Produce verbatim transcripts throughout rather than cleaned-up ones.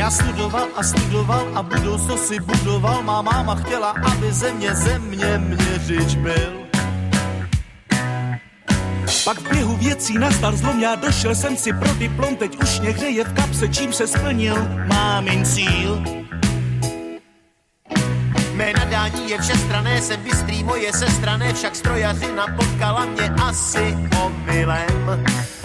Já studoval a studoval a budoucnost si budoval. Má máma chtěla, aby ze mě země měřič byl. Pak v běhu věcí nastal zlom, já došel jsem si pro diplom. Teď už mě hřeje v kapse, čím se splnil mámin cíl. Mé nadání je všestranné, jsem bystrý, moje sestrané, však strojařina potkala mě asi omylem.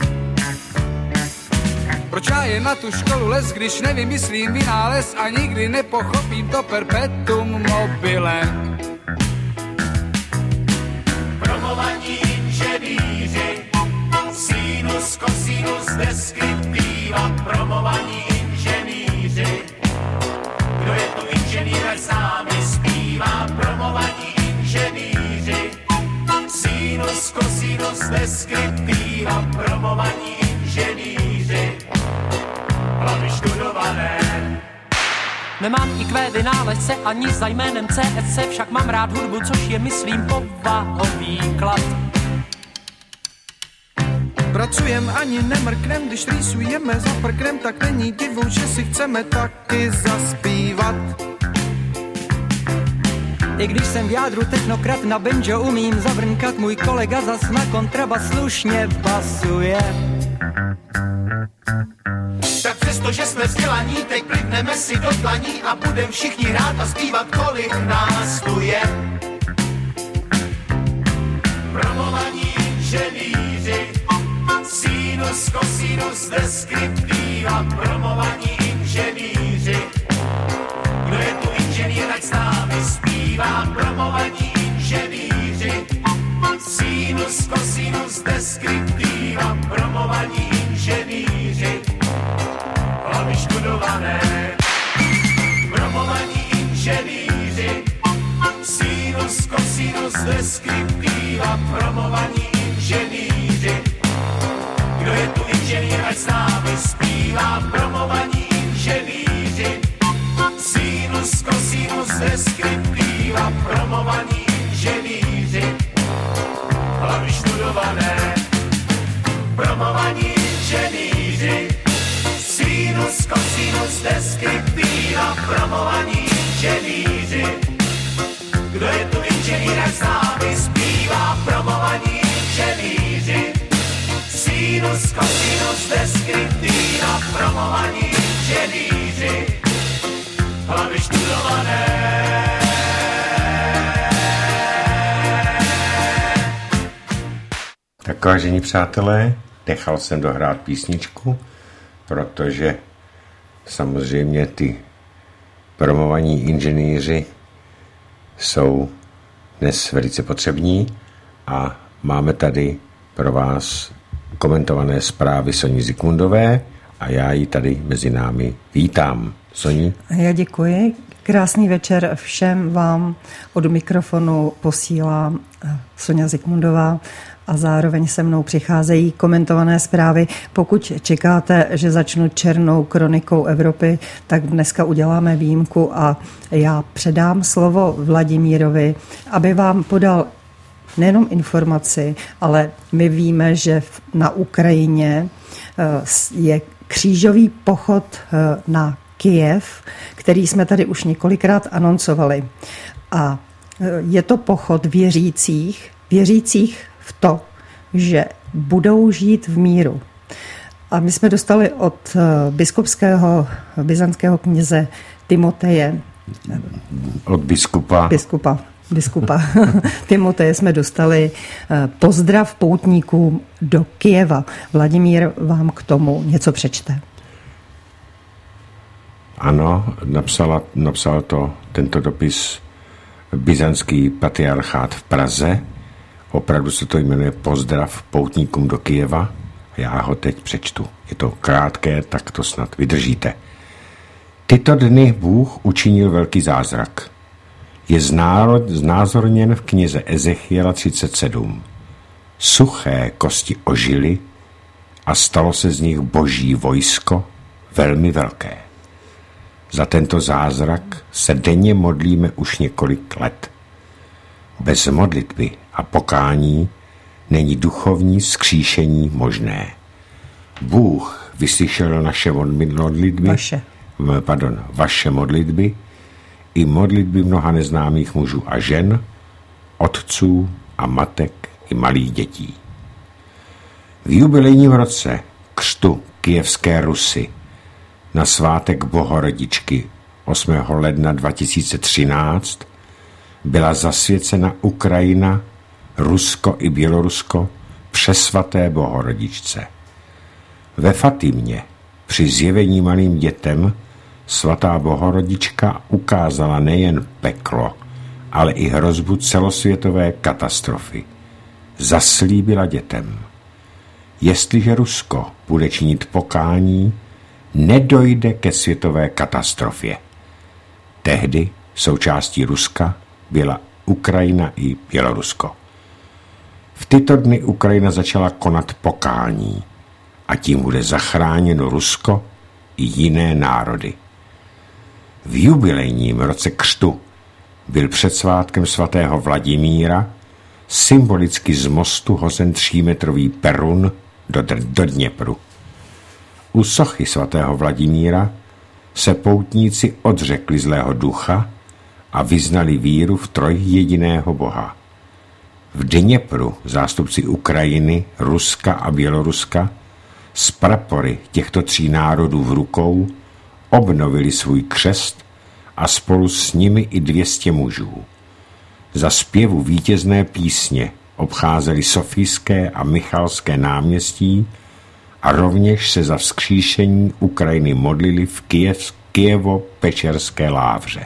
Proč já je na tu školu les, když nevymyslím vynález a nikdy nepochopím to perpetuum mobilem? Promovaní inženýři, sinus, cosinus, deskriptiva. Promovaní inženýři, kdo je tu inženýr, ať s námi zpívá. Promovaní inženýři, sinus, cosinus, deskriptiva. Promovaní inženýři, hlavy študované. Nemám í kvé vynálezce ani za jménem C S C, však mám rád hudbu, což je, myslím, povahový klad. Pracujem ani nemrknem, když rýsujeme za prknem, tak není divu, že si chceme taky zaspívat. I když jsem v jádru technokrat, na banjo umím zavrnkat, můj kolega zas na kontrabas slušně basuje. Tak přesto, že jsme vzdělaní, teď plivneme si do dlaní a budem všichni hrát a zpívat, kolik nás tu je. Promovaní inženýři, sinus, cosinus, deskriptiva. Promovaní inženýři, kdo je tu inženýr, ať s námi zpívá. Promovaní inženýři, sinus, cosinus, deskriptiva. Promovaní inženýři, hlavy študované. Promovaní inženýři, sinus, cosinus, deskriptiva. Promovaní inženýři, kdo je tu inženýr, ať s námi zpívá. Promovaní inženýři, sinus, cosinus, deskriptiva. Promovaní inženýři, hlavy študované. Promovaní inženýři, sinus, cosinus, deskriptiva. Promovaní inženýři, kdo je tu inženýr, ať s námi zpívá. Promovaní inženýři, sinus, cosinus, deskriptiva. Promovaní inženýři, hlavy študované. Tak, vážení přátelé, nechal jsem dohrát písničku, protože samozřejmě ty promovaní inženýři jsou dnes velice potřební a máme tady pro vás komentované zprávy Soni Zikmundové a já ji tady mezi námi vítám. Soni? Já děkuji. Krásný večer všem vám. Od mikrofonu posílám Soňa Zikmundová a zároveň se mnou přicházejí komentované zprávy. Pokud čekáte, že začnu černou kronikou Evropy, tak dneska uděláme výjimku a já předám slovo Vladimírovi, aby vám podal nejenom informaci, ale my víme, že na Ukrajině je křížový pochod na Kyjev, který jsme tady už několikrát anoncovali. A je to pochod věřících, věřících v to, že budou žít v míru. A my jsme dostali od biskupského byzantského kněze Timoteje. Od biskupa. Biskupa. Biskupa Timoteje jsme dostali pozdrav poutníkům do Kyjeva. Vladimír vám k tomu něco přečte. Ano, napsala, napsal to tento dopis byzantský patriarchát v Praze. Opravdu se to jmenuje Pozdrav poutníkům do Kyjeva. Já ho teď přečtu. Je to krátké, tak to snad vydržíte. Tyto dny Bůh učinil velký zázrak. Je znázorněn v knize Ezechiela třicet sedm. Suché kosti ožily a stalo se z nich boží vojsko, velmi velké. Za tento zázrak se denně modlíme už několik let. Bez modlitby a pokání není duchovní vzkříšení možné. Bůh vyslyšel naše modlitby, vaše, pardon, vaše modlitby i modlitby mnoha neznámých mužů a žen, otců a matek i malých dětí. V jubilejním roce křtu Kyjevské Rusy na svátek Bohorodičky osmého ledna dva tisíce třináct byla zasvěcena Ukrajina, Rusko i Bělorusko přesvaté Bohorodičce. Ve Fatimě při zjevení malým dětem svatá Bohorodička ukázala nejen peklo, ale i hrozbu celosvětové katastrofy. Zaslíbila dětem: jestliže Rusko bude činit pokání, nedojde ke světové katastrofě. Tehdy součástí Ruska byla Ukrajina i Bělorusko. V tyto dny Ukrajina začala konat pokání a tím bude zachráněno Rusko i jiné národy. V jubilejním roce křtu byl před svátkem svatého Vladimíra symbolicky z mostu hozen třímetrový perun do, do Dněpru. U sochy svatého Vladimíra se poutníci odřekli zlého ducha a vyznali víru v trojjediného Boha. V Dněpru zástupci Ukrajiny, Ruska a Běloruska s prapory těchto tří národů v rukou obnovili svůj křest a spolu s nimi i dvě stě mužů. Za zpěvu vítězné písně obcházeli Sofijské a Michalské náměstí a rovněž se za vzkříšení Ukrajiny modlili v Kyjev, Kyjevo-Pečerské lávře.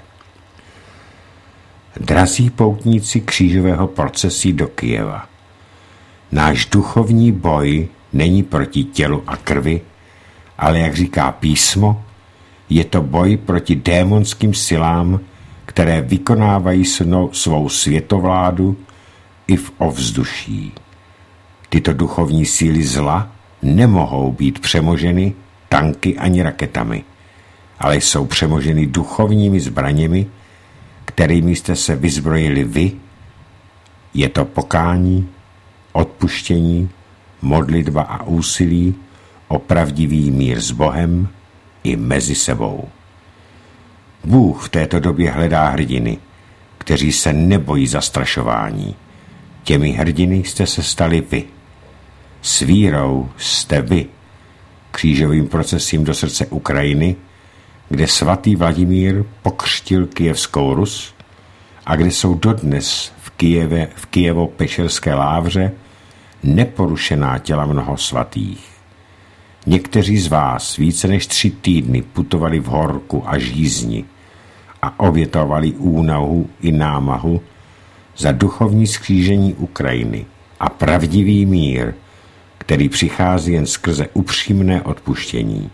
Drazí poutníci křížového procesí do Kyjeva, náš duchovní boj není proti tělu a krvi, ale jak říká písmo, je to boj proti démonským silám, které vykonávají svou světovládu i v ovzduší. Tyto duchovní síly zla nemohou být přemoženy tanky ani raketami, ale jsou přemoženy duchovními zbraněmi, kterými jste se vyzbrojili vy. Je to pokání, odpuštění, modlitba a úsilí o pravdivý mír s Bohem i mezi sebou. Bůh v této době hledá hrdiny, kteří se nebojí zastrašování. Těmi hrdiny jste se stali vy. S vírou jste vy křížovým procesím do srdce Ukrajiny, kde svatý Vladimír pokřtil Kyjevskou Rus a kde jsou dodnes v Kyjevě, v Kyjevo-Pečerské lávře neporušená těla mnoho svatých. Někteří z vás více než tři týdny putovali v horku a žízni a obětovali únahu i námahu za duchovní skřížení Ukrajiny a pravdivý mír, který přichází jen skrze upřímné odpuštění.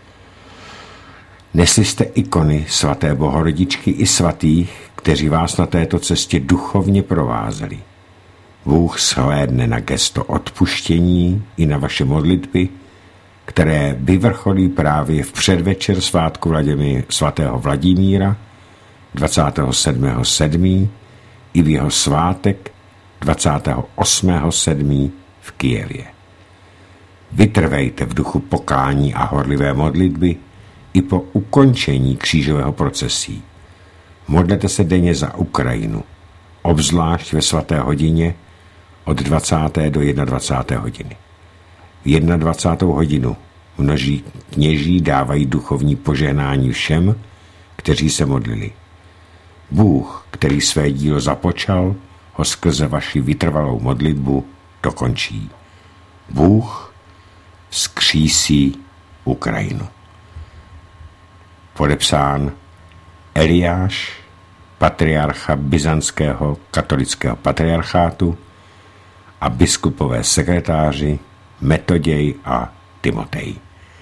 Nesli jste ikony svaté Bohorodičky i svatých, kteří vás na této cestě duchovně provázeli. Bůh shlédne na gesto odpuštění i na vaše modlitby, které vyvrcholí právě v předvečer svátku Vladimír, svatého Vladimíra dvacátého sedmého sedmého i v jeho svátek dvacátého osmého sedmého v Kyjevě. Vytrvejte v duchu pokání a horlivé modlitby i po ukončení křížového procesí. Modlete se denně za Ukrajinu, obzvlášť ve svaté hodině od dvacáté do jednadvacáté hodiny. V jednadvacátou hodinu množí kněží dávají duchovní požehnání všem, kteří se modlili. Bůh, který své dílo započal, ho skrze vaši vytrvalou modlitbu dokončí. Bůh vzkřísí Ukrajinu. Podepsán Eliáš, patriarcha byzantského katolického patriarchátu a biskupové sekretáři Metoděj a Timotej.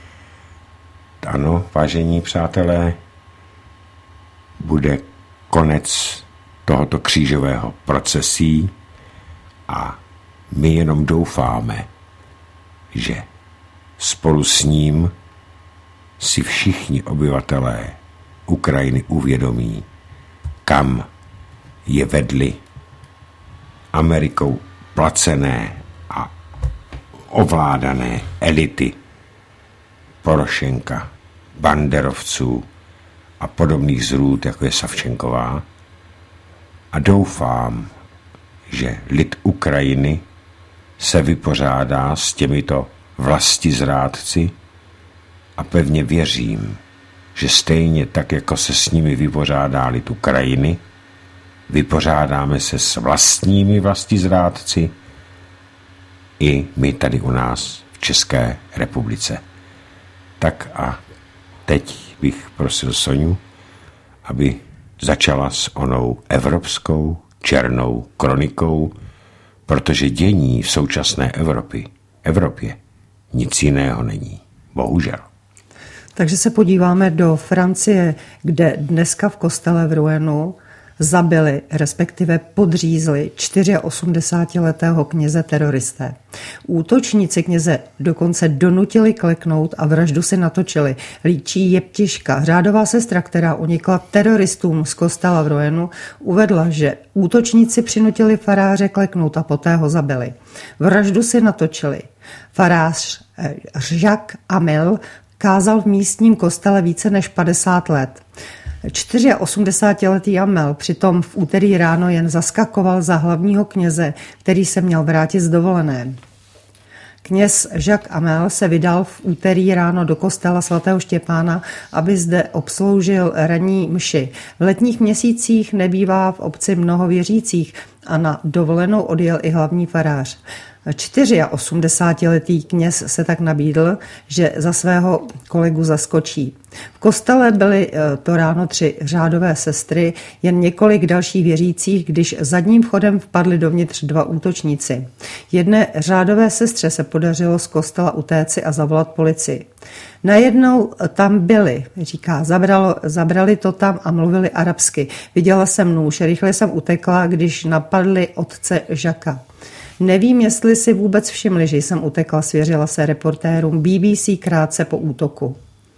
Ano, vážení přátelé, bude konec tohoto křížového procesí a my jenom doufáme, že spolu s ním si všichni obyvatelé Ukrajiny uvědomí, kam je vedly Amerikou placené a ovládané elity Porošenka, banderovců a podobných zrůd, jako je Savčenková, a doufám, že lid Ukrajiny se vypořádá s těmito vlastizrádci a pevně věřím, že stejně tak, jako se s nimi vypořádá lid Ukrajiny, vypořádáme se s vlastními vlastizrádci i my tady u nás v České republice. Tak a teď bych prosil Soňu, aby začala s onou evropskou černou kronikou, protože dění v současné Evropě, Evropě nic jiného není. Bohužel. Takže se podíváme do Francie, kde dneska v kostele v Rouenu zabili, respektive podřízli osmdesátičtyřletého kněze teroristé. Útočníci kněze dokonce donutili kleknout a vraždu si natočili. Líčí Jeptiška, řádová sestra, která unikla teroristům z kostela v Rouenu, uvedla, že útočníci přinutili faráře kleknout a poté ho zabili. Vraždu si natočili. Farář Jacques Amel kázal v místním kostele více než padesát let. osmdesátičtyřletý Amel přitom v úterý ráno jen zaskakoval za hlavního kněze, který se měl vrátit z dovolené. Kněz Jacques Amel se vydal v úterý ráno do kostela svatého Štěpána, aby zde obsloužil ranní mši. V letních měsících nebývá v obci mnoho věřících a na dovolenou odjel i hlavní farář. osmdesátičtyřletý kněz se tak nabídl, že za svého kolegu zaskočí. V kostele byly to ráno tři řádové sestry, jen několik dalších věřících, když zadním vchodem vpadli dovnitř dva útočníci. Jedné řádové sestře se podařilo z kostela utéci a zavolat policii. Najednou tam byli, říká, zabralo, zabrali to tam a mluvili arabsky. Viděla jsem nůž, rychle jsem utekla, když napadli otce Žaka. Nevím, jestli si vůbec všimli, že jsem utekla, svěřila se reportérům B B C krátce po útoku.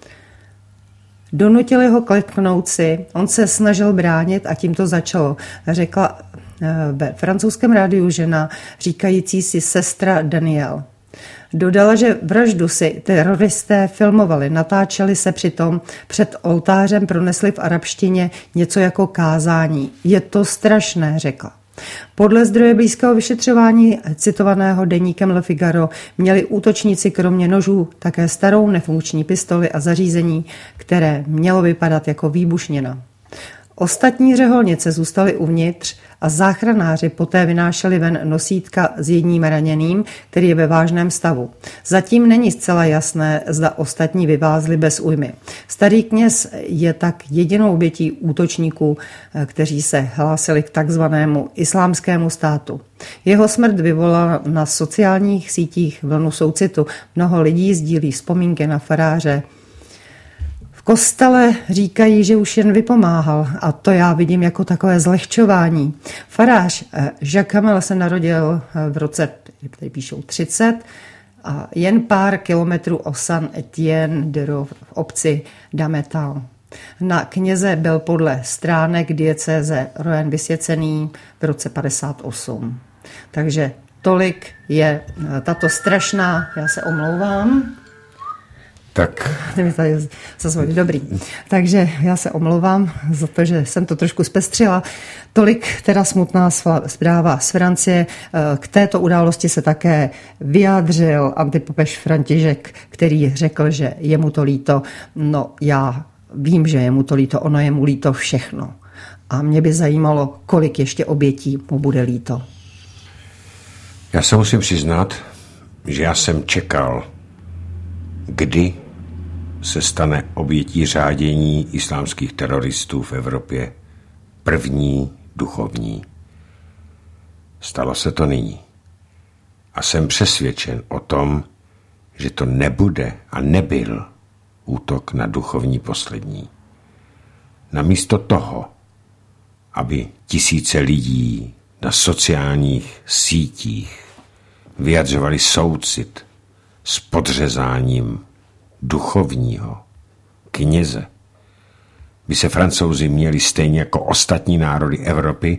Donutili ho kleknout si, on se snažil bránit a tím to začalo, řekla ve francouzském rádiu žena, říkající si sestra Daniel. Dodala, že vraždu si teroristé filmovali, natáčeli se přitom, před oltářem pronesli v arabštině něco jako kázání. Je to strašné, řekla. Podle zdroje blízkého vyšetřování citovaného deníkem Le Figaro měli útočníci kromě nožů také starou nefunkční pistoli a zařízení, které mělo vypadat jako výbušnina. Ostatní řeholnice zůstaly uvnitř a záchranáři poté vynášeli ven nosítka s jedním raněným, který je ve vážném stavu. Zatím není zcela jasné, zda ostatní vyvázli bez újmy. Starý kněz je tak jedinou obětí útočníků, kteří se hlásili k takzvanému islámskému státu. Jeho smrt vyvolala na sociálních sítích vlnu soucitu. Mnoho lidí sdílí vzpomínky na faráře. V kostele říkají, že už jen vypomáhal a to já vidím jako takové zlehčování. Farář Jacques Amel se narodil v roce, tady píšou třicet, a jen pár kilometrů od Saint-Étienne de Rouve v obci Dametal. Na kněze byl podle stránek diecéze Rouen vysvěcený v roce padesát osm. Takže tolik je tato strašná, já se omlouvám, Tak. Dobrý. Takže já se omlouvám za to, že jsem to trošku zpestřila. Tolik teda smutná zpráva z Francie. K této události se také vyjádřil antipapež František, který řekl, že je mu to líto. No já vím, že je mu to líto, ono je mu líto všechno. A mě by zajímalo, kolik ještě obětí mu bude líto. Já se musím přiznat, že já jsem čekal, kdy se stane obětí řádění islámských teroristů v Evropě první duchovní. Stalo se to nyní. A jsem přesvědčen o tom, že to nebude a nebyl útok na duchovní poslední. Namísto toho, aby tisíce lidí na sociálních sítích vyjadřovali soucit s podřezáním duchovního kněze, by se Francouzi měli stejně jako ostatní národy Evropy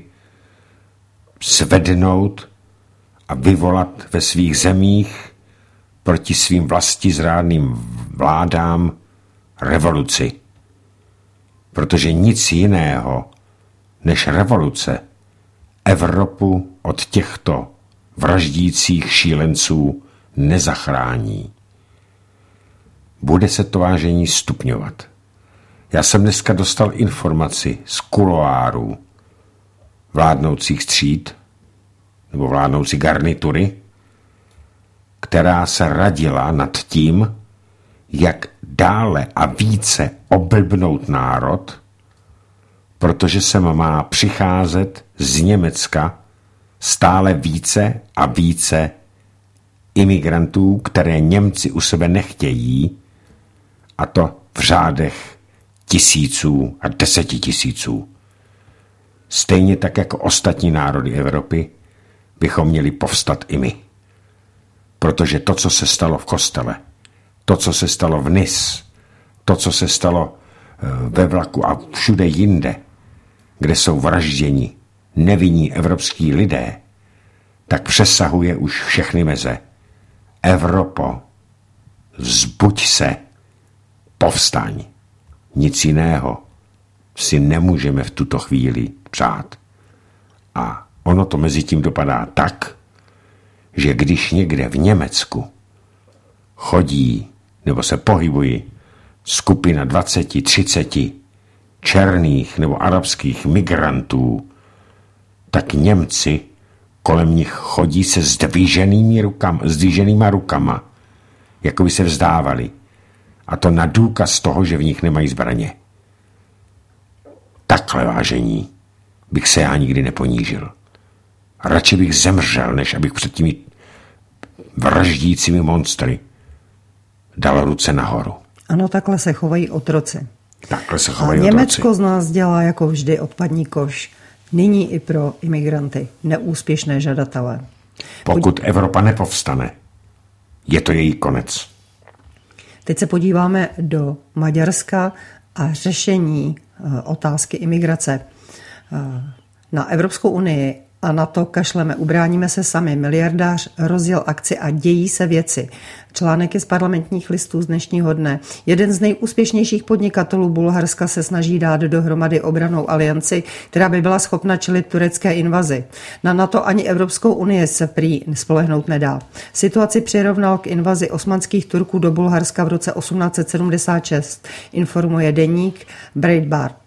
svednout a vyvolat ve svých zemích proti svým vlastizrádným vládám revoluci. protože nic jiného než revoluce Evropu od těchto vraždících šílenců nezachrání. Bude se to vážení stupňovat. Já jsem dneska dostal informaci z kuloárů vládnoucích tříd nebo vládnoucí garnitury, která se radila nad tím, jak dále a více oblbnout národ, protože se má přicházet z Německa stále více a více imigrantů, které Němci u sebe nechtějí, a to v řádech tisíců a desetitisíců. Stejně tak jako ostatní národy Evropy bychom měli povstat i my. Protože to, co se stalo v Kostele, to, co se stalo v Nice, to, co se stalo ve vlaku a všude jinde, kde jsou vražděni nevinní evropští lidé, tak přesahuje už všechny meze. Evropo, vzbuď se, povstaň. Nic jiného si nemůžeme v tuto chvíli přát. A ono to mezi tím dopadá tak, že když někde v Německu chodí nebo se pohybují skupina dvacet třicet černých nebo arabských migrantů, tak Němci kolem nich chodí se zdviženými rukama, zdviženýma rukama, jako by se vzdávali. A to na důkaz toho, že v nich nemají zbraně. Takhle, vážení, bych se já nikdy neponížil. Radši bych zemřel, než abych před těmi vraždícími monstry dal ruce nahoru. Ano, takhle se chovají otroci. Takhle se chovají A otroci. Německo z nás dělá jako vždy odpadní koš. Nyní i pro imigranty, neúspěšné žadatele. Pokud Evropa nepovstane, je to její konec. Teď se podíváme do Maďarska a řešení otázky imigrace. Na Evropskou unii a na to kašleme, ubráníme se sami. Miliardář rozjel akci a dějí se věci. Článek je z Parlamentních listů z dnešního dne. Jeden z nejúspěšnějších podnikatelů Bulharska se snaží dát dohromady obrannou alianci, která by byla schopna čelit turecké invazi. Na NATO ani Evropskou unii se prý spolehnout nedá. Situaci přirovnal k invazi osmanských Turků do Bulharska v roce osmnáct set sedmdesát šest, informuje deník Breitbart.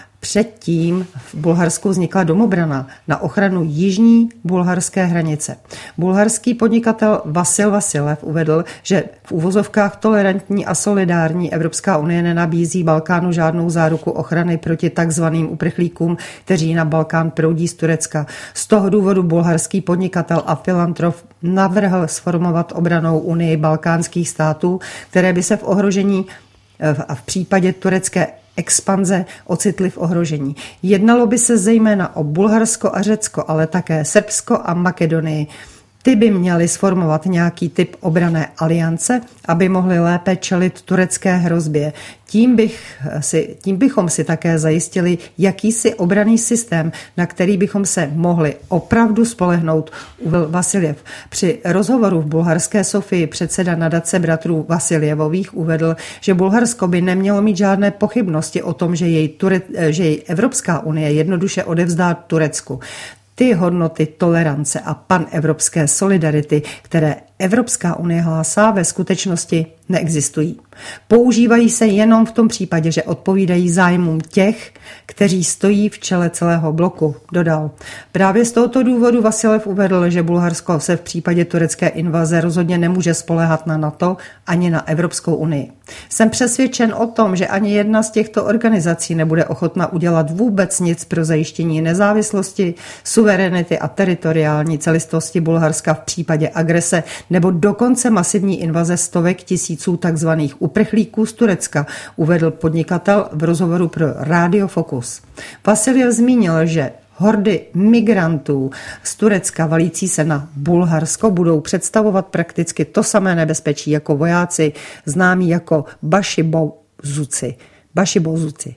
Předtím v Bulharsku vznikla domobrana na ochranu jižní bulharské hranice. Bulharský podnikatel Vasil Vasilev uvedl, že v uvozovkách tolerantní a solidární Evropská unie nenabízí Balkánu žádnou záruku ochrany proti takzvaným uprchlíkům, kteří na Balkán proudí z Turecka. Z toho důvodu bulharský podnikatel a filantrop navrhl sformovat obrannou unii balkánských států, které by se v ohrožení a v případě turecké expanze ocitli v ohrožení. Jednalo by se zejména o Bulharsko a Řecko, ale také Srbsko a Makedonii. Ty by měly sformovat nějaký typ obranné aliance, aby mohly lépe čelit turecké hrozbě. Tím, bych si, tím bychom si také zajistili jakýsi obranný systém, na který bychom se mohli opravdu spolehnout, uvedl Vasiljev. Při rozhovoru v bulharské Sofii předseda nadace bratrů Vasiljevových uvedl, že Bulharsko by nemělo mít žádné pochybnosti o tom, že jej, Ture, že jej Evropská unie jednoduše odevzdá Turecku. Ty hodnoty tolerance a panevropské solidarity, které Evropská unie hlásá, ve skutečnosti neexistují. Používají se jenom v tom případě, že odpovídají zájmům těch, kteří stojí v čele celého bloku, dodal. Právě z tohoto důvodu Vasilev uvedl, že Bulharsko se v případě turecké invaze rozhodně nemůže spoléhat na NATO ani na Evropskou unii. Jsem přesvědčen o tom, že ani jedna z těchto organizací nebude ochotna udělat vůbec nic pro zajištění nezávislosti, suverenity a teritoriální celistvosti Bulharska v případě agrese nebo dokonce masivní invaze stovek tisíců takzvaných uprchlíků z Turecka, uvedl podnikatel v rozhovoru pro Radio Focus. Vasiljev zmínil, že hordy migrantů z Turecka valící se na Bulharsko budou představovat prakticky to samé nebezpečí jako vojáci známí jako Bašibozuci. Bašibozuci.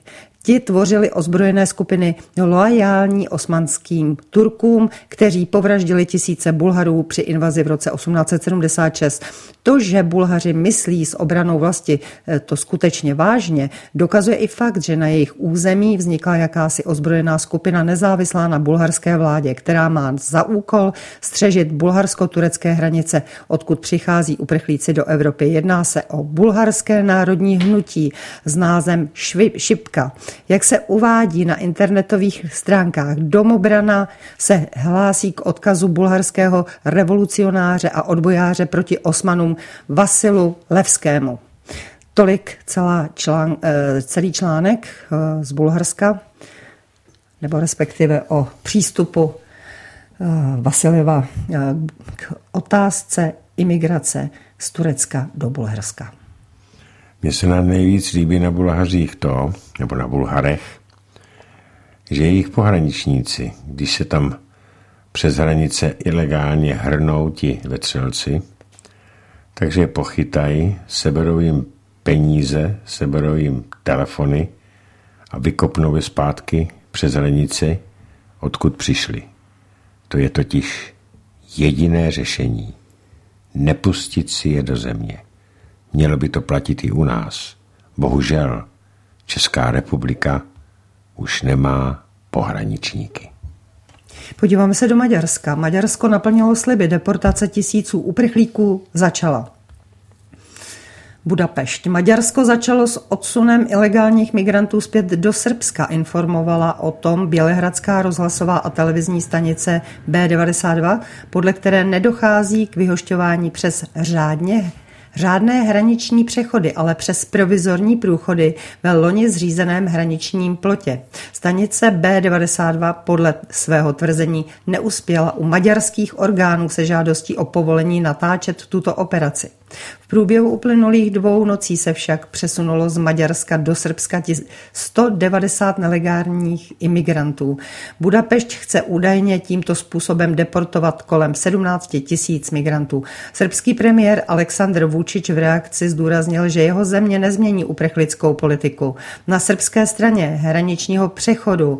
Ti tvořili ozbrojené skupiny loajální osmanským Turkům, kteří povraždili tisíce Bulharů při invazi v roce osmnáct set sedmdesát šest. To, že Bulhaři myslí s obranou vlasti to skutečně vážně, dokazuje i fakt, že na jejich území vznikla jakási ozbrojená skupina nezávislá na bulharské vládě, která má za úkol střežit bulharsko-turecké hranice, odkud přichází uprchlíci do Evropy. Jedná se o bulharské národní hnutí s názvem Šipka. Jak se uvádí na internetových stránkách, Domobrana se hlásí k odkazu bulharského revolucionáře a odbojáře proti Osmanům Vasilu Levskému. Tolik celá člán, celý článek z Bulharska, nebo respektive o přístupu Vasiljeva k otázce imigrace z Turecka do Bulharska. Mně se nám nejvíc líbí na Bulhařích to, nebo na Bulharech, že jejich pohraničníci, když se tam přes hranice ilegálně hrnou ti vetřelci, takže je pochytají, seberou jim peníze, seberou jim telefony a vykopnou je zpátky přes hranici, odkud přišli. To je totiž jediné řešení. Nepustit si je do země. Mělo by to platit i u nás. Bohužel Česká republika už nemá pohraničníky. Podíváme se do Maďarska. Maďarsko naplnilo sliby, deportace tisíců uprchlíků začala. Budapešť. Maďarsko začalo s odsunem ilegálních migrantů zpět do Srbska. Informovala o tom bělehradská rozhlasová a televizní stanice bé devadesát dva, podle které nedochází k vyhošťování přes řádně Řádné hraniční přechody, ale přes provizorní průchody ve loni zřízeném hraničním plotě. Stanice bé devadesát dva podle svého tvrzení neuspěla u maďarských orgánů se žádostí o povolení natáčet tuto operaci. V průběhu uplynulých dvou nocí se však přesunulo z Maďarska do Srbska sto devadesát nelegálních imigrantů. Budapešť chce údajně tímto způsobem deportovat kolem sedmnáct tisíc migrantů. Srbský premiér Aleksandr Vučić v reakci zdůraznil, že jeho země nezmění uprchlickou politiku. Na srbské straně hraničního přechodu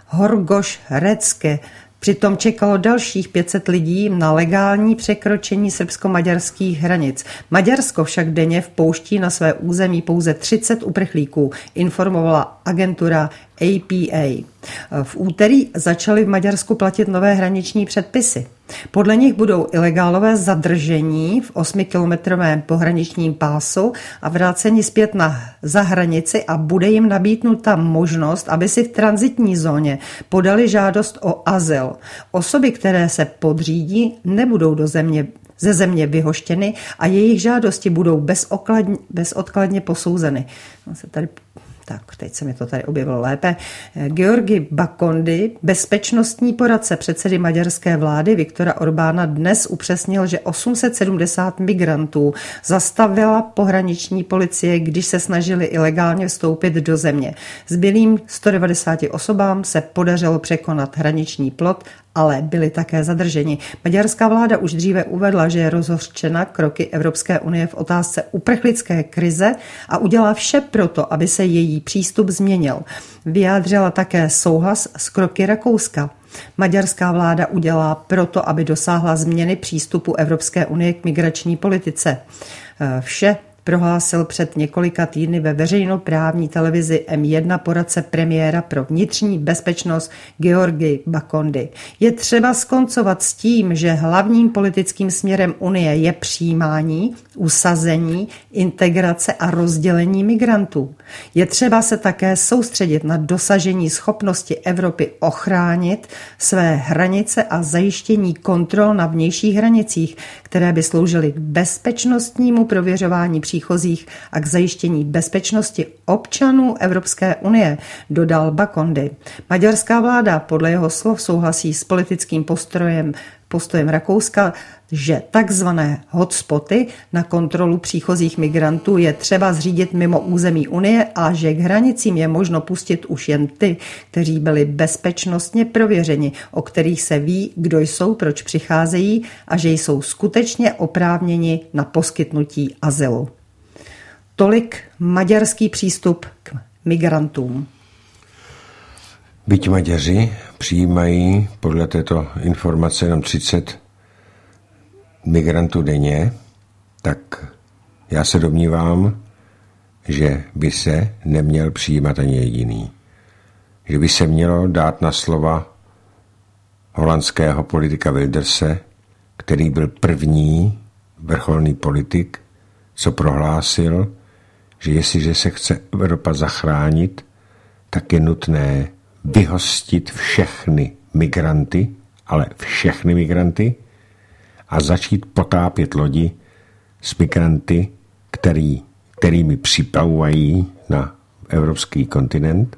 Horgoš-Recké přitom čekalo dalších pět set lidí na legální překročení srbsko-maďarských hranic. Maďarsko však denně vpouští na své území pouze třicet uprchlíků, informovala agentura á pé á. V úterý začaly v Maďarsku platit nové hraniční předpisy. Podle nich budou ilegálové zadržení v osmikilometrovém pohraničním pásu a vráceni zpět na za hranici a bude jim nabídnuta možnost, aby si v tranzitní zóně podali žádost o azyl. Osoby, které se podřídí, nebudou do země ze země vyhoštěny a jejich žádosti budou bezokladně, bezodkladně posouzeny. No se tady Tak, teď se mi to tady objevilo lépe. Georgi Bakondy, bezpečnostní poradce předsedy maďarské vlády Viktora Orbána, dnes upřesnil, že osm set sedmdesát migrantů zastavila pohraniční policie, když se snažili ilegálně vstoupit do země. Zbylým sto devadesáti osobám se podařilo překonat hraniční plot, ale byli také zadrženi. Maďarská vláda už dříve uvedla, že je rozhořčena kroky Evropské unie v otázce uprchlické krize a udělá vše proto, aby se její přístup změnil. Vyjádřila také souhlas s kroky Rakouska. Maďarská vláda udělá proto, aby dosáhla změny přístupu Evropské unie k migrační politice. Vše prohlásil před několika týdny ve veřejnoprávní televizi em jedna poradce premiéra pro vnitřní bezpečnost Georgi Bakondy. Je třeba skoncovat s tím, že hlavním politickým směrem Unie je přijímání, usazení, integrace a rozdělení migrantů. Je třeba se také soustředit na dosažení schopnosti Evropy ochránit své hranice a zajištění kontrol na vnějších hranicích, které by sloužily k bezpečnostnímu prověřování příchozích a k zajištění bezpečnosti občanů Evropské unie, dodal Bakondy. Maďarská vláda podle jeho slov souhlasí s politickým postrojem, postojem Rakouska, že takzvané hotspoty na kontrolu příchozích migrantů je třeba zřídit mimo území Unie a že k hranicím je možno pustit už jen ty, kteří byli bezpečnostně prověřeni, o kterých se ví, kdo jsou, proč přicházejí a že jsou skutečně oprávněni na poskytnutí azylu. Tolik maďarský přístup k migrantům. Byť Maďaři přijímají podle této informace jenom třicet migrantů denně, tak já se domnívám, že by se neměl přijímat ani jediný. Že by se mělo dát na slova holandského politika Wilderse, který byl první vrcholný politik, co prohlásil, že jestliže se chce Evropa zachránit, tak je nutné vyhostit všechny migranty, ale všechny migranty, a začít potápět lodi s migranty, který, kterými připravují na evropský kontinent,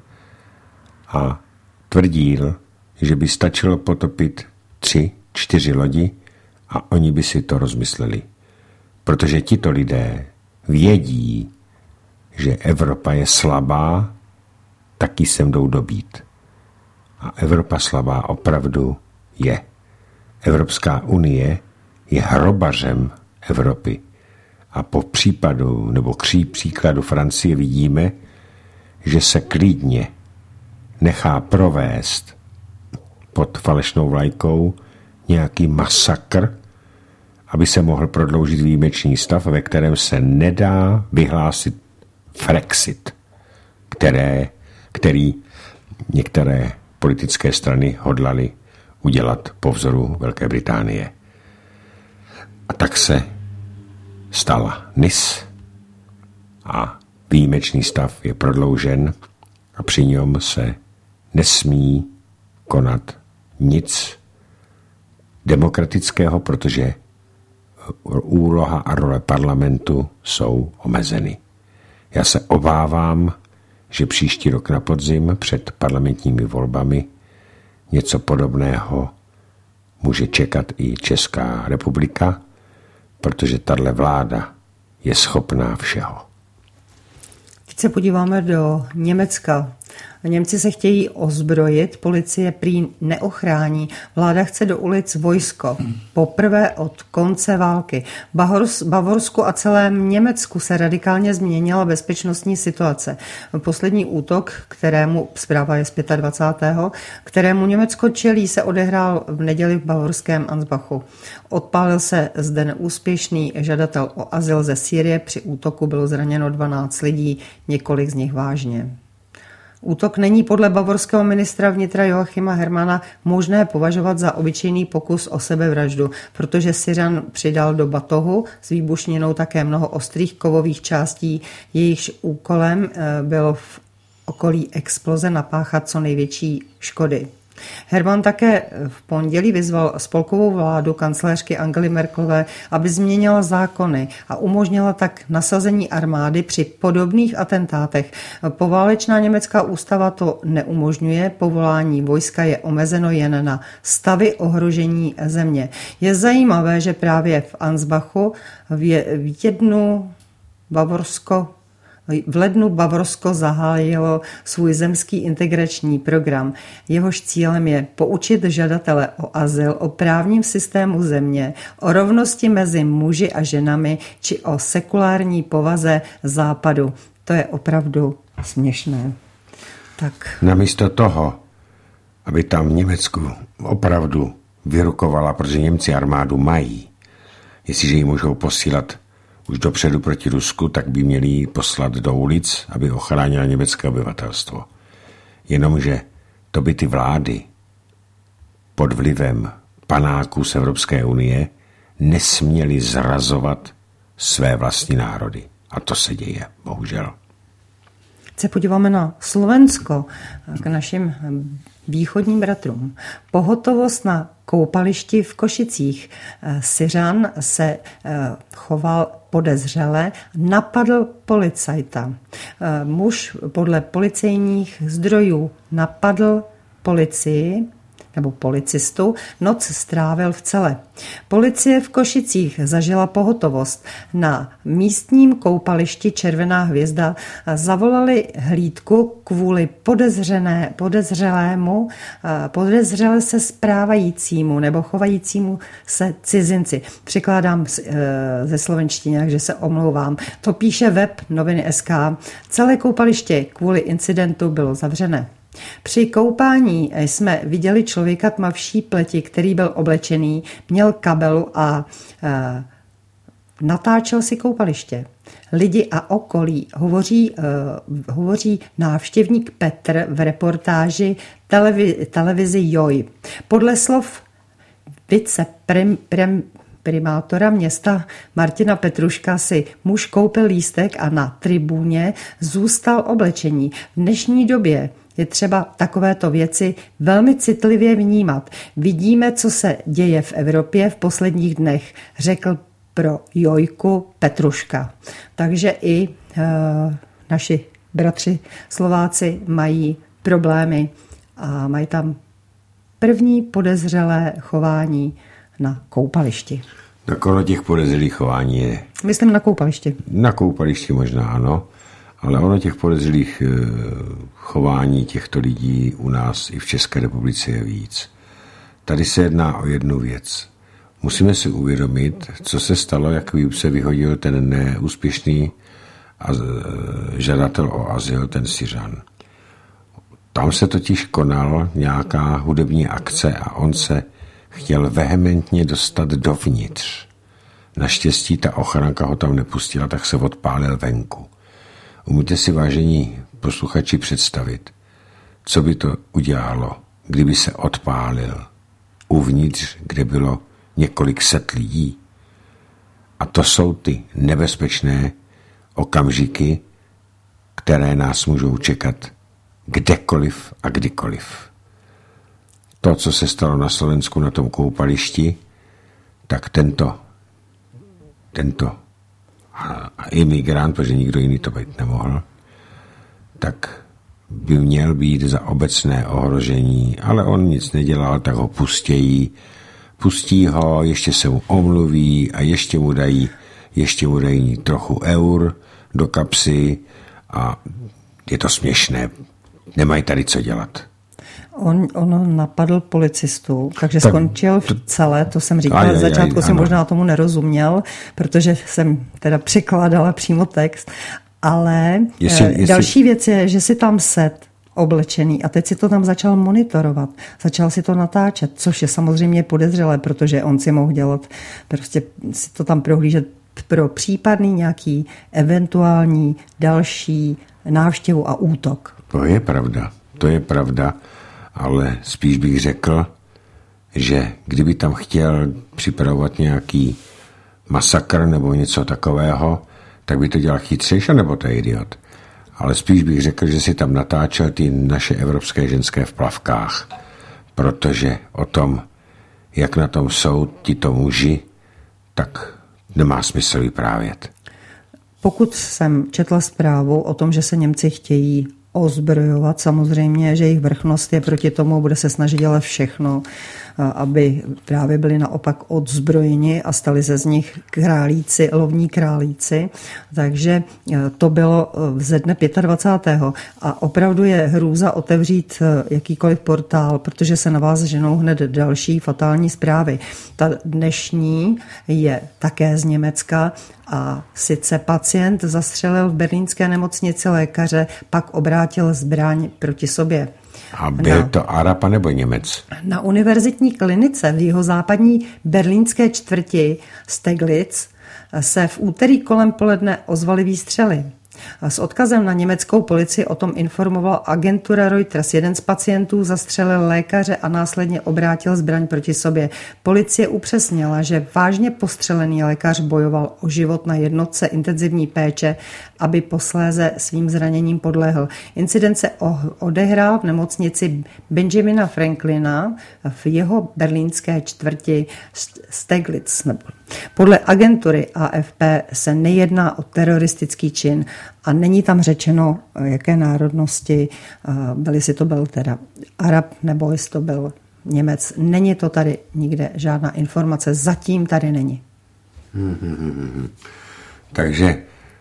a tvrdil, že by stačilo potopit tři, čtyři lodi a oni by si to rozmysleli. Protože tito lidé vědí, že Evropa je slabá, taky sem jdou dobít. A Evropa slabá opravdu je. Evropská unie je hrobařem Evropy. A po případu nebo kří příkladu Francie vidíme, že se klidně nechá provést pod falešnou vlajkou nějaký masakr, aby se mohl prodloužit výjimečný stav, ve kterém se nedá vyhlásit Frexit, které, který některé politické strany hodlaly udělat po vzoru Velké Británie. A tak se stala N I S a výjimečný stav je prodloužen a při něm se nesmí konat nic demokratického, protože úloha a role parlamentu jsou omezeny. Já se obávám, že příští rok na podzim před parlamentními volbami něco podobného může čekat i Česká republika, protože tahle vláda je schopná všeho. Teď se podíváme do Německa. Němci se chtějí ozbrojit, policie prý neochrání, vláda chce do ulic vojsko. Poprvé od konce války. V Bavorsku a celém Německu se radikálně změnila bezpečnostní situace. Poslední útok, kterému, zpráva je z dvacátého pátého, kterému Německo čelí, se odehrál v neděli v bavorském Ansbachu. Odpálil se zde neúspěšný žadatel o azyl ze Sýrie, při útoku bylo zraněno dvanáct lidí, několik z nich vážně. Útok není podle bavorského ministra vnitra Joachima Hermana možné považovat za obyčejný pokus o sebevraždu, protože Syřan přidal do batohu s výbušninou také mnoho ostrých kovových částí, jejichž úkolem bylo v okolí exploze napáchat co největší škody. Herman také v pondělí vyzval spolkovou vládu kancléřky Angely Merkelové, aby změnila zákony a umožnila tak nasazení armády při podobných atentátech. Poválečná německá ústava to neumožňuje, povolání vojska je omezeno jen na stavy ohrožení země. Je zajímavé, že právě v Ansbachu v jednu Bavorsko V lednu Bavorsko zahájilo svůj zemský integrační program. Jehož cílem je poučit žadatele o azyl, o právním systému země, o rovnosti mezi muži a ženami či o sekulární povaze západu. To je opravdu směšné. Tak. Namísto toho, aby tam v Německu opravdu vyrukovala, protože Němci armádu mají, jestliže ji můžou posílat už dopředu proti Rusku, tak by měli ji poslat do ulic, aby ochránila německé obyvatelstvo. Jenomže to by ty vlády pod vlivem panáků z Evropské unie nesměly zrazovat své vlastní národy. A to se děje, bohužel. Se podíváme na Slovensko, k našim východním bratrům. Pohotovost na koupališti v Košicích. Syřan se choval podezřele, napadl policajta. Muž podle policejních zdrojů napadl policii, nebo policistu, noc strávil v cele. Policie v Košicích zažila pohotovost. Na místním koupališti Červená hvězda zavolali hlídku kvůli podezřené, podezřelému, podezřele se správajícímu nebo chovajícímu se cizinci. Překládám ze slovenštiny, takže se omlouvám. To píše web noviny tečka es ká. Celé koupaliště kvůli incidentu bylo zavřené. Při koupání jsme viděli člověka tmavší pleti, který byl oblečený, měl kabelu a e, natáčel si koupaliště. Lidi a okolí, hovoří, e, hovoří návštěvník Petr v reportáži televi, televizi Joj. Podle slov vice prim, prim, primátora města Martina Petruška si muž koupil lístek a na tribuně zůstal oblečení. V dnešní době je třeba takovéto věci velmi citlivě vnímat. Vidíme, co se děje v Evropě v posledních dnech, řekl pro Jojku Petruška. Takže i e, naši bratři Slováci mají problémy a mají tam první podezřelé chování na koupališti. Na kolo těch podezřelých chování je... Myslím na koupališti. Na koupališti možná ano, ale ono těch podezřelých chování těchto lidí u nás i v České republice je víc. Tady se jedná o jednu věc. Musíme si uvědomit, co se stalo, jak se vyhodil ten neúspěšný žadatel o azyl, ten Syřan. Tam se totiž konal nějaká hudební akce a on se chtěl vehementně dostat dovnitř. Naštěstí ta ochranka ho tam nepustila, tak se odpálil venku. Umíte si, vážení posluchači, představit, co by to udělalo, kdyby se odpálil uvnitř, kde bylo několik set lidí? A to jsou ty nebezpečné okamžiky, které nás můžou čekat kdekoliv a kdykoliv. To, co se stalo na Slovensku na tom koupališti, tak tento, tento imigrant, protože nikdo jiný to být nemohl, tak by měl být za obecné ohrožení, ale on nic nedělal, tak ho pustějí, pustí ho, ještě se mu omluví a ještě mu dají, ještě mu dají trochu eur do kapsy a je to směšné. Nemají tady co dělat. On, on napadl policistu, takže tak, skončil v celé, to jsem říkala, aj, v začátku aj, jsem ano. možná tomu nerozuměl, protože jsem teda překládala přímo text, ale jestli, jestli... další věc je, že si tam set oblečený a teď si to tam začal monitorovat, začal si to natáčet, což je samozřejmě podezřelé, protože on si mohl dělat, prostě si to tam prohlížet pro případný nějaký eventuální další návštěvu a útok. To je pravda, to je pravda, ale spíš bych řekl, že kdyby tam chtěl připravovat nějaký masakr nebo něco takového, tak by to dělal chytřejší, nebo to je idiot. Ale spíš bych řekl, že si tam natáčel ty naše evropské ženské v plavkách, protože o tom, jak na tom jsou tito muži, tak nemá smysl vyprávět. Pokud jsem četla zprávu o tom, že se Němci chtějí ozbrojovat, samozřejmě, že jejich vrchnost je proti tomu, bude se snažit dělat všechno, aby právě byli naopak odzbrojeni a stali se z nich králíci, lovní králíci. Takže to bylo ze dne dvacátého pátého A opravdu je hrůza otevřít jakýkoliv portál, protože se na vás ženou hned další fatální zprávy. Ta dnešní je také z Německa a sice pacient zastřelil v berlínské nemocnici lékaře, pak obrátil zbraň proti sobě. A byl na, to Arab nebo Němec? Na univerzitní klinice v jihozápadní berlínské čtvrti Steglitz se v úterý kolem poledne ozvaly výstřely. S odkazem na německou policii o tom informoval agentura Reuters. Jeden z pacientů zastřelil lékaře a následně obrátil zbraň proti sobě. Policie upřesnila, že vážně postřelený lékař bojoval o život na jednotce intenzivní péče, aby posléze svým zraněním podlehl. Incident se odehrál v nemocnici Benjamina Franklina v jeho berlínské čtvrti Steglitz. Podle agentury A F P se nejedná o teroristický čin a není tam řečeno, jaké národnosti, byli si to byl teda Arab nebo jestli to byl Němec. Není to tady nikde žádná informace, zatím tady není. Hmm, hmm, hmm. Takže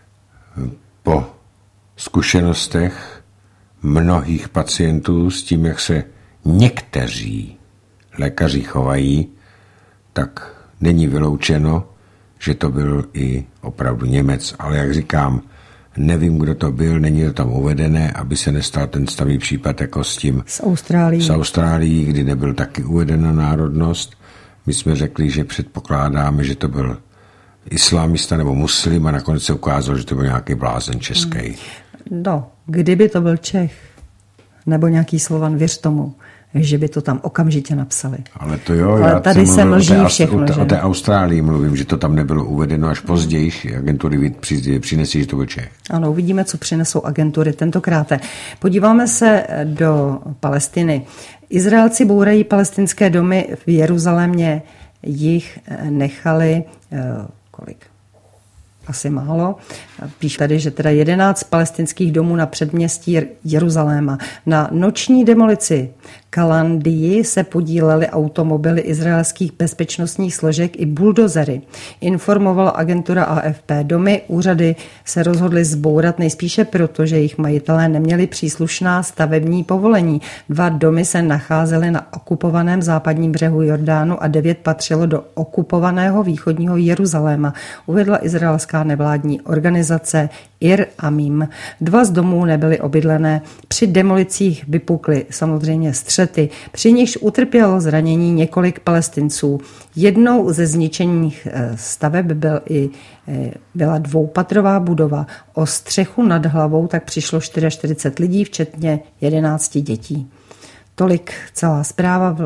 po zkušenostech mnohých pacientů s tím, jak se někteří lékaři chovají, tak není vyloučeno, že to byl i opravdu Němec. Ale jak říkám, Nevím, kdo to byl, není to tam uvedené, aby se nestal ten stavý případ jako s tím s Austrálií, s Austrálií, kdy nebyl taky uvedena národnost. My jsme řekli, že předpokládáme, že to byl islámista nebo muslim a nakonec se ukázalo, že to byl nějaký blázen český. No, kdyby to byl Čech nebo nějaký Slovan, věř tomu, že by to tam okamžitě napsali. Ale to jo, ale já tady se mlží o té, všechno. O té, že? o té Austrálii mluvím, že to tam nebylo uvedeno až později. Agentury přinesí, že to byl Čech. Ano, uvidíme, co přinesou agentury tentokrát. Podíváme se do Palestiny. Izraelci bourají palestinské domy v Jeruzalémě, jich nechali kolik? Asi málo. Píš tady, že teda jedenáct palestinských domů na předměstí Jeruzaléma. Na noční demolici Kalandii se podílely automobily izraelských bezpečnostních složek i buldozery. Informovala agentura A F P. Domy úřady se rozhodly zbourat nejspíše proto, že jejich majitelé neměli příslušná stavební povolení. Dva domy se nacházely na okupovaném západním břehu Jordánu a devět patřilo do okupovaného východního Jeruzaléma, uvedla izraelská nevládní organizace Ir Amim. Dva z domů nebyly obydlené. Při demolicích vypukly samozřejmě střety, při nichž utrpělo zranění několik Palestinců. Jednou ze zničených staveb byl i, byla dvoupatrová budova. O střechu nad hlavou tak přišlo čtyřicet čtyři lidí, včetně jedenácti dětí. Tolik celá zpráva.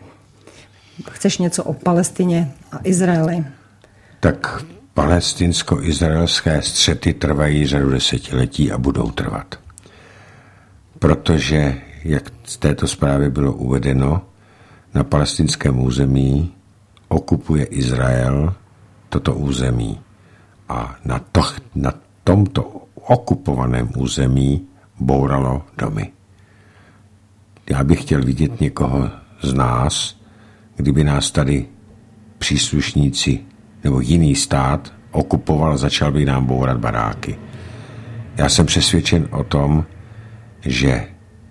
Chceš něco o Palestině a Izraeli? Tak palestinsko-izraelské střety trvají řadu desetiletí a budou trvat. Protože, jak z této zprávy bylo uvedeno, na palestinském území okupuje Izrael toto území. A na, to, na tomto okupovaném území bouralo domy. Já bych chtěl vidět někoho z nás, kdyby nás tady příslušníci nebo jiný stát okupoval a začal by nám bourat baráky. Já jsem přesvědčen o tom, že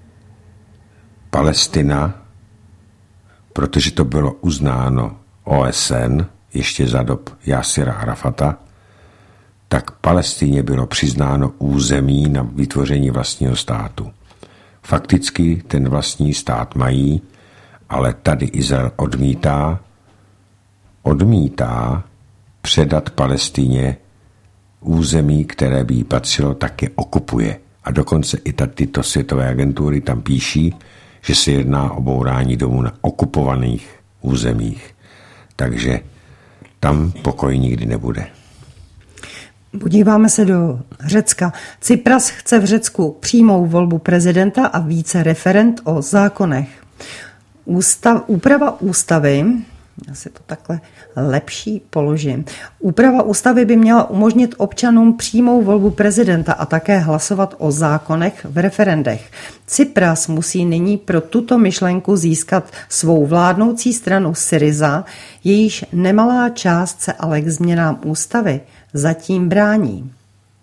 Palestina, protože to bylo uznáno O S N ještě za dob Jasira Arafata, tak Palestině bylo přiznáno území na vytvoření vlastního státu. Fakticky ten vlastní stát mají, ale tady Izrael odmítá, odmítá předat Palestině území, které by jí patřilo, také okupuje. A dokonce i tyto světové agentury tam píší, že se jedná o bourání domů na okupovaných územích. Takže tam pokoj nikdy nebude. Podíváme se do Řecka. Cypras chce v Řecku přímou volbu prezidenta a více referend o zákonech. Ústav, úprava ústavy, já si to takhle lepší položím. Úprava ústavy by měla umožnit občanům přímou volbu prezidenta a také hlasovat o zákonech v referendech. Cypras musí nyní pro tuto myšlenku získat svou vládnoucí stranu Syriza, jejíž nemalá část se ale k změnám ústavy zatím brání.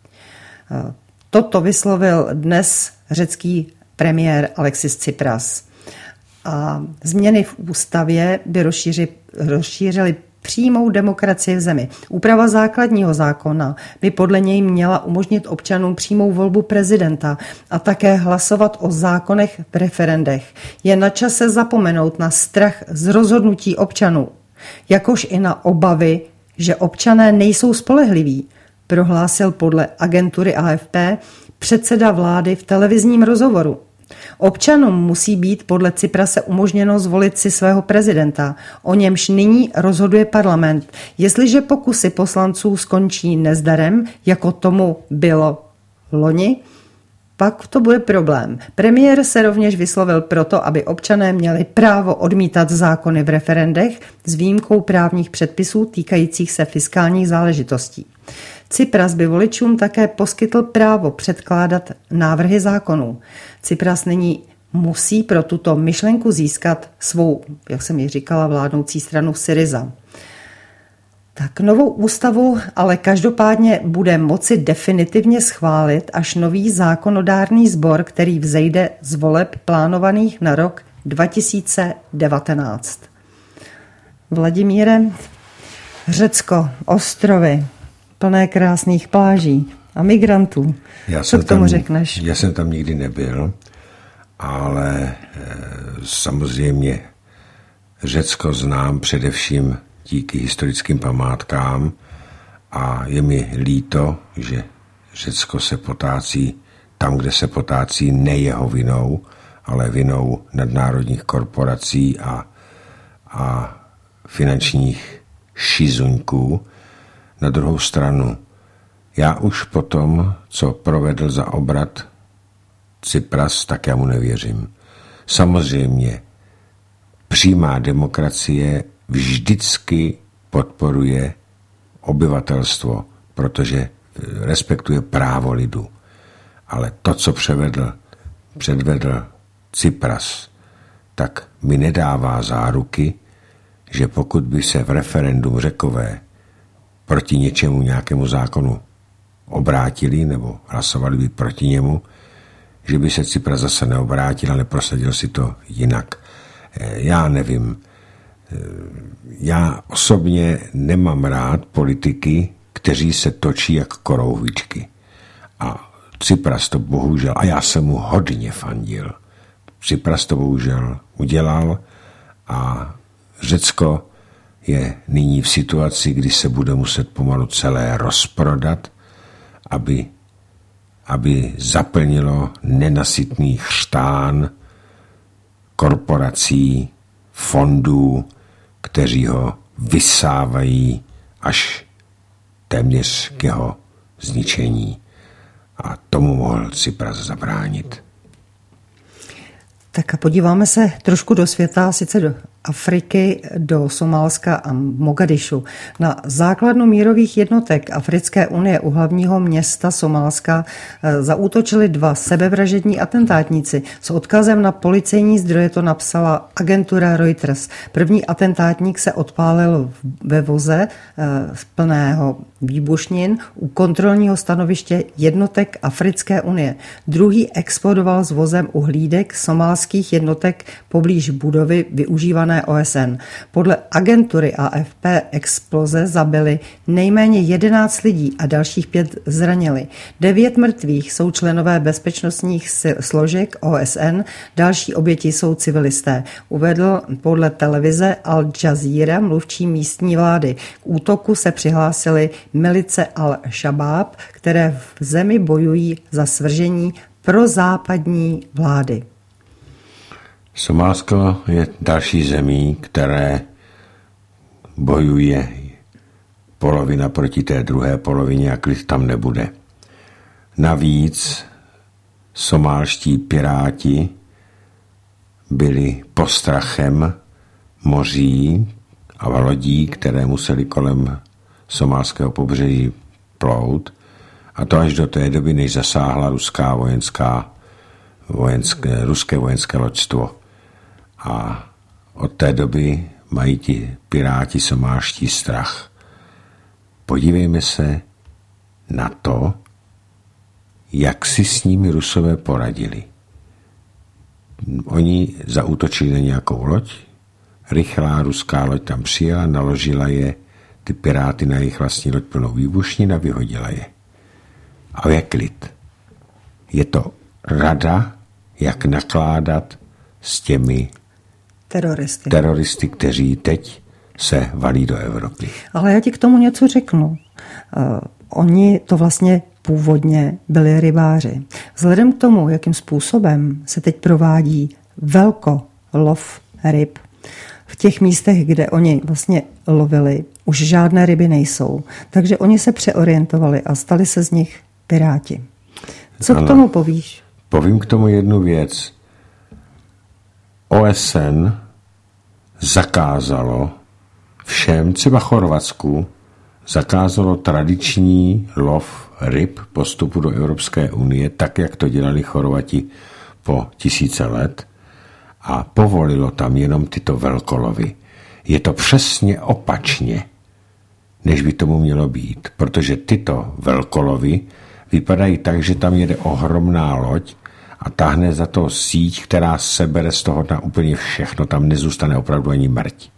Toto vyslovil dnes řecký premiér Alexis Tsipras. A změny v ústavě by rozšíři, rozšířily přímou demokracii v zemi. Úprava základního zákona by podle něj měla umožnit občanům přímou volbu prezidenta a také hlasovat o zákonech v referendech. Je na čase zapomenout na strach z rozhodnutí občanů, jakož i na obavy, že občané nejsou spolehliví, prohlásil podle agentury A F P předseda vlády v televizním rozhovoru. Občanům musí být podle Tsiprase umožněno zvolit si svého prezidenta, o němž nyní rozhoduje parlament. Jestliže pokusy poslanců skončí nezdarem, jako tomu bylo loni, pak to bude problém. Premiér se rovněž vyslovil proto, aby občané měli právo odmítat zákony v referendech s výjimkou právních předpisů týkajících se fiskálních záležitostí. Tsipras by voličům také poskytl právo předkládat návrhy zákonů. Tsipras nyní musí pro tuto myšlenku získat svou, jak jsem ji říkala, vládnoucí stranu Syriza. Tak novou ústavu ale každopádně bude moci definitivně schválit až nový zákonodárný sbor, který vzejde z voleb plánovaných na rok dva tisíce devatenáct. Vladimíre, Řecko, ostrovy, plné krásných pláží a migrantů. Já Co k tomu tam, řekneš? Já jsem tam nikdy nebyl, ale e, samozřejmě Řecko znám především díky historickým památkám a je mi líto, že Řecko se potácí tam, kde se potácí ne jeho vinou, ale vinou nadnárodních korporací a, a finančních šizuňků. Na druhou stranu, já už po tom, co provedl za obrat Tsipras, tak já mu nevěřím. Samozřejmě, přímá demokracie vždycky podporuje obyvatelstvo, protože respektuje právo lidu. Ale to, co převedl, předvedl Tsipras, tak mi nedává záruky, že pokud by se v referendum Řekové proti něčemu, nějakému zákonu obrátili nebo hlasovali by proti němu, že by se Tsipras zase neobrátil a neprosadil si to jinak. Já nevím. Já osobně nemám rád politiky, kteří se točí jak korouhvičky. A Tsipras to bohužel, a já jsem mu hodně fandil, Tsipras to bohužel udělal a Řecko je nyní v situaci, kdy se bude muset pomalu celé rozprodat, aby, aby zaplnilo nenasytný chřtán korporací, fondů, kteří ho vysávají až téměř k jeho zničení. A tomu mohl Tsipras zabránit. Tak a podíváme se trošku do světa, sice do Afriky, do Somálska a Mogadišu. Na základnu mírových jednotek Africké unie u hlavního města Somálska zaútočili dva sebevražední atentátníci. S odkazem na policejní zdroje to napsala agentura Reuters. První atentátník se odpálil ve voze z plného výbušnin u kontrolního stanoviště jednotek Africké unie. Druhý explodoval s vozem uhlídek somálských jednotek poblíž budovy využívané O S N. Podle agentury A F P exploze zabily nejméně jedenáct lidí a dalších pět zranili. Devět mrtvých jsou členové bezpečnostních složek O S N, další oběti jsou civilisté. Uvedl podle televize Al Jazeera mluvčí místní vlády. K útoku se přihlásili milice Al-Shabaab, které v zemi bojují za svržení prozápadní vlády. Somálsko je další zemí, které bojuje polovina proti té druhé polovině a klid tam nebude. Navíc somálští piráti byli postrachem moří a lodí, které museli kolem somálského pobřeží plout, a to až do té doby, než zasáhla ruská vojenská, vojenské, ruské vojenské loďstvo. A od té doby mají ti piráti somálští strach. Podívejme se na to, jak si s nimi Rusové poradili. Oni zaútočili na nějakou loď, rychlá ruská loď tam přijela, naložila je, ty piráty na jejich vlastní loď plnou výbušnin a vyhodila je. A je klid. Je to rada, jak nakládat s těmi teroristy, teroristy kteří teď se valí do Evropy. Ale já ti k tomu něco řeknu. Uh, oni to vlastně původně byli rybáři. Vzhledem k tomu, jakým způsobem se teď provádí velkolov ryb, v těch místech, kde oni vlastně lovili, už žádné ryby nejsou. Takže oni se přeorientovali a stali se z nich piráti. Co ano. K tomu povíš? Povím k tomu jednu věc. O S N zakázalo všem, třeba Chorvatsku, zakázalo tradiční lov ryb po vstupu do Evropské unie, tak, jak to dělali Chorvati po tisíce let, a povolilo tam jenom tyto velkolovy. Je to přesně opačně, než by tomu mělo být, protože tyto velkolovy vypadají tak, že tam jede ohromná loď a táhne za to síť, která sebere z toho na úplně všechno, tam nezůstane opravdu ani mrť.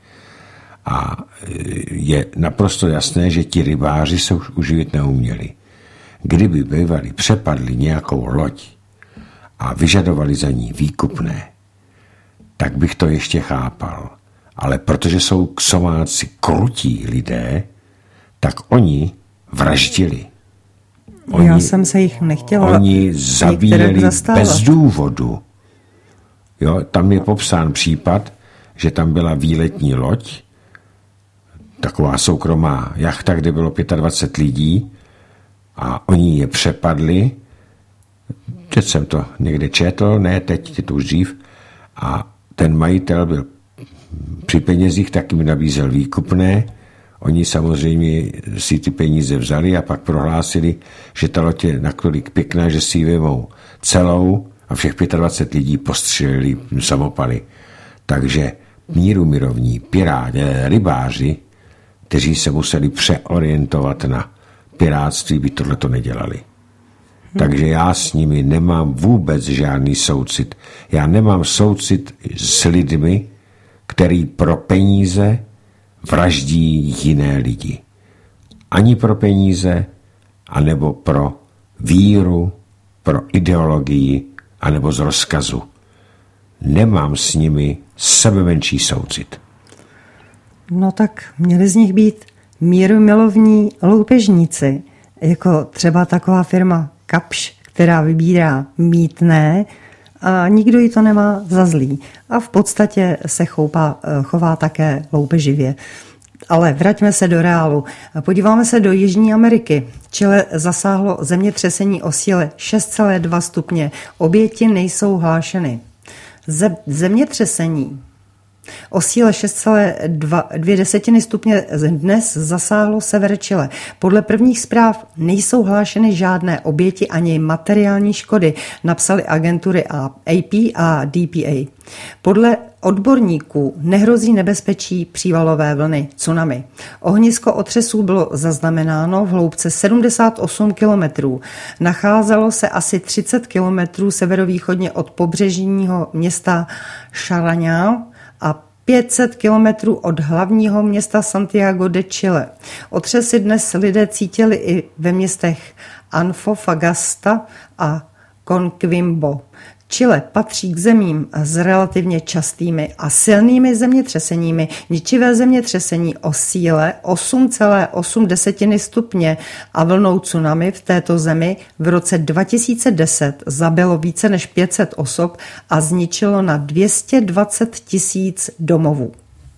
A je naprosto jasné, že ti rybáři se už uživit neuměli. kdyby bývali přepadli nějakou loď a vyžadovali za ní výkupné, tak bych to ještě chápal. Ale protože jsou ksomáci krutí lidé, tak oni vraždili. Oni, Já jsem se jich nechtěla. Oni zabíjeli bez důvodu. Jo, tam je popsán případ, že tam byla výletní loď, taková soukromá jachta, kde bylo dvacet pět lidí a oni je přepadli. Teď jsem to někde četl, ne teď, to už dřív. A ten majitel byl při penězích, taky mi nabízel výkupné. Oni samozřejmě si ty peníze vzali a pak prohlásili, že ta loď je nakolik pěkná, že si ji vemou celou a všech dvacet pět lidí postřelili samopaly. Takže míru mirovní piráti, rybáři, kteří se museli přeorientovat na pirátství, by tohleto nedělali. Hmm. Takže já s nimi nemám vůbec žádný soucit. Já nemám soucit s lidmi, který pro peníze vraždí jiné lidi. Ani pro peníze, anebo pro víru, pro ideologii, anebo z rozkazu. Nemám s nimi sebemenší soucit. No tak měli z nich být mírumilovní loupežníci, jako třeba taková firma Kapsch, která vybírá mýtné a nikdo jí to nemá za zlý. A v podstatě se choupá, chová také loupeživě. Ale vraťme se do reálu. Podíváme se do Jižní Ameriky. Chile zasáhlo zemětřesení o síle šest celá dva stupně. Oběti nejsou hlášeny. Zemětřesení o síle šest celá dvě desetiny stupně dnes zasáhlo sever Chile. Podle prvních zpráv nejsou hlášeny žádné oběti ani materiální škody, napsaly agentury A P a D P A. Podle odborníků nehrozí nebezpečí přívalové vlny, tsunami. Ohnisko otřesů bylo zaznamenáno v hloubce sedmdesát osm kilometrů. Nacházelo se asi třicet kilometrů severovýchodně od pobřežního města Charañá a pět set kilometrů od hlavního města Santiago de Chile. Otřesy dnes lidé cítili i ve městech Antofagasta a Coquimbo. Chile patří k zemím s relativně častými a silnými zemětřeseními. Ničivé zemětřesení o síle osm celá osm stupně a vlnou tsunami v této zemi v roce dva tisíce deset zabilo více než pět set osob a zničilo na dvě stě dvacet tisíc domovů.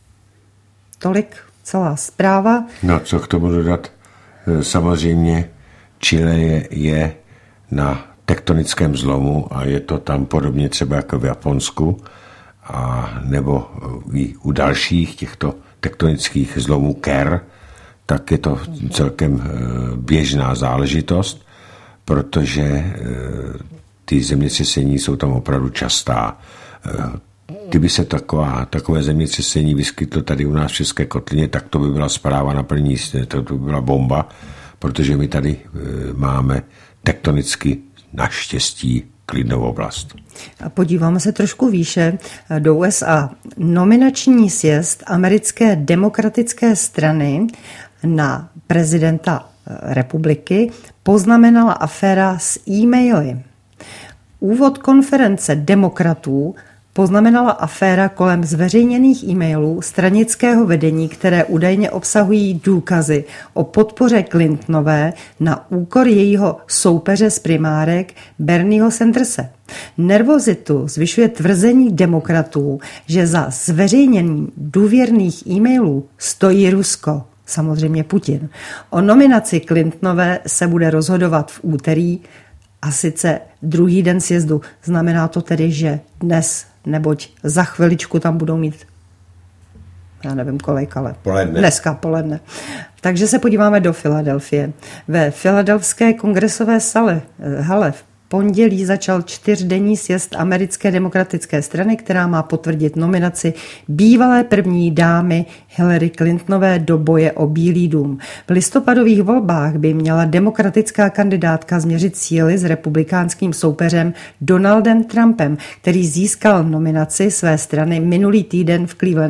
Tolik celá zpráva. No, co k tomu dodat? Samozřejmě Chile je, je na tektonickém zlomu a je to tam podobně třeba jako v Japonsku a nebo i u dalších těchto tektonických zlomů Ker, tak je to celkem běžná záležitost, protože ty zemětřesení jsou tam opravdu častá. Kdyby se taková, takové zemětřesení vyskytlo tady u nás v České kotlině, tak to by byla zpráva na první, to by byla bomba, protože my tady máme tektonicky naštěstí klidnou oblast. A podíváme se trošku výše do U S A. Nominační sjezd americké demokratické strany na prezidenta republiky poznamenala aféra s e-maily. Úvod konference demokratů poznamenala aféra kolem zveřejněných e-mailů stranického vedení, které údajně obsahují důkazy o podpoře Clintonové na úkor jejího soupeře z primárek Bernieho Sanderse. Nervozitu zvyšuje tvrzení demokratů, že za zveřejněním důvěrných e-mailů stojí Rusko, samozřejmě Putin. O nominaci Clintonové se bude rozhodovat v úterý, a sice druhý den sjezdu. Znamená to tedy, že dnes, neboť za chviličku tam budou mít, já nevím kolik, ale poledne. Dneska poledne. Takže se podíváme do Filadelfie. Ve filadelfské kongresové sale, hale v pondělí začal čtyřdenní sjezd americké demokratické strany, která má potvrdit nominaci bývalé první dámy Hillary Clintonové do boje o Bílý dům. V listopadových volbách by měla demokratická kandidátka změřit síly s republikánským soupeřem Donaldem Trumpem, který získal nominaci své strany minulý týden v Clevelandu.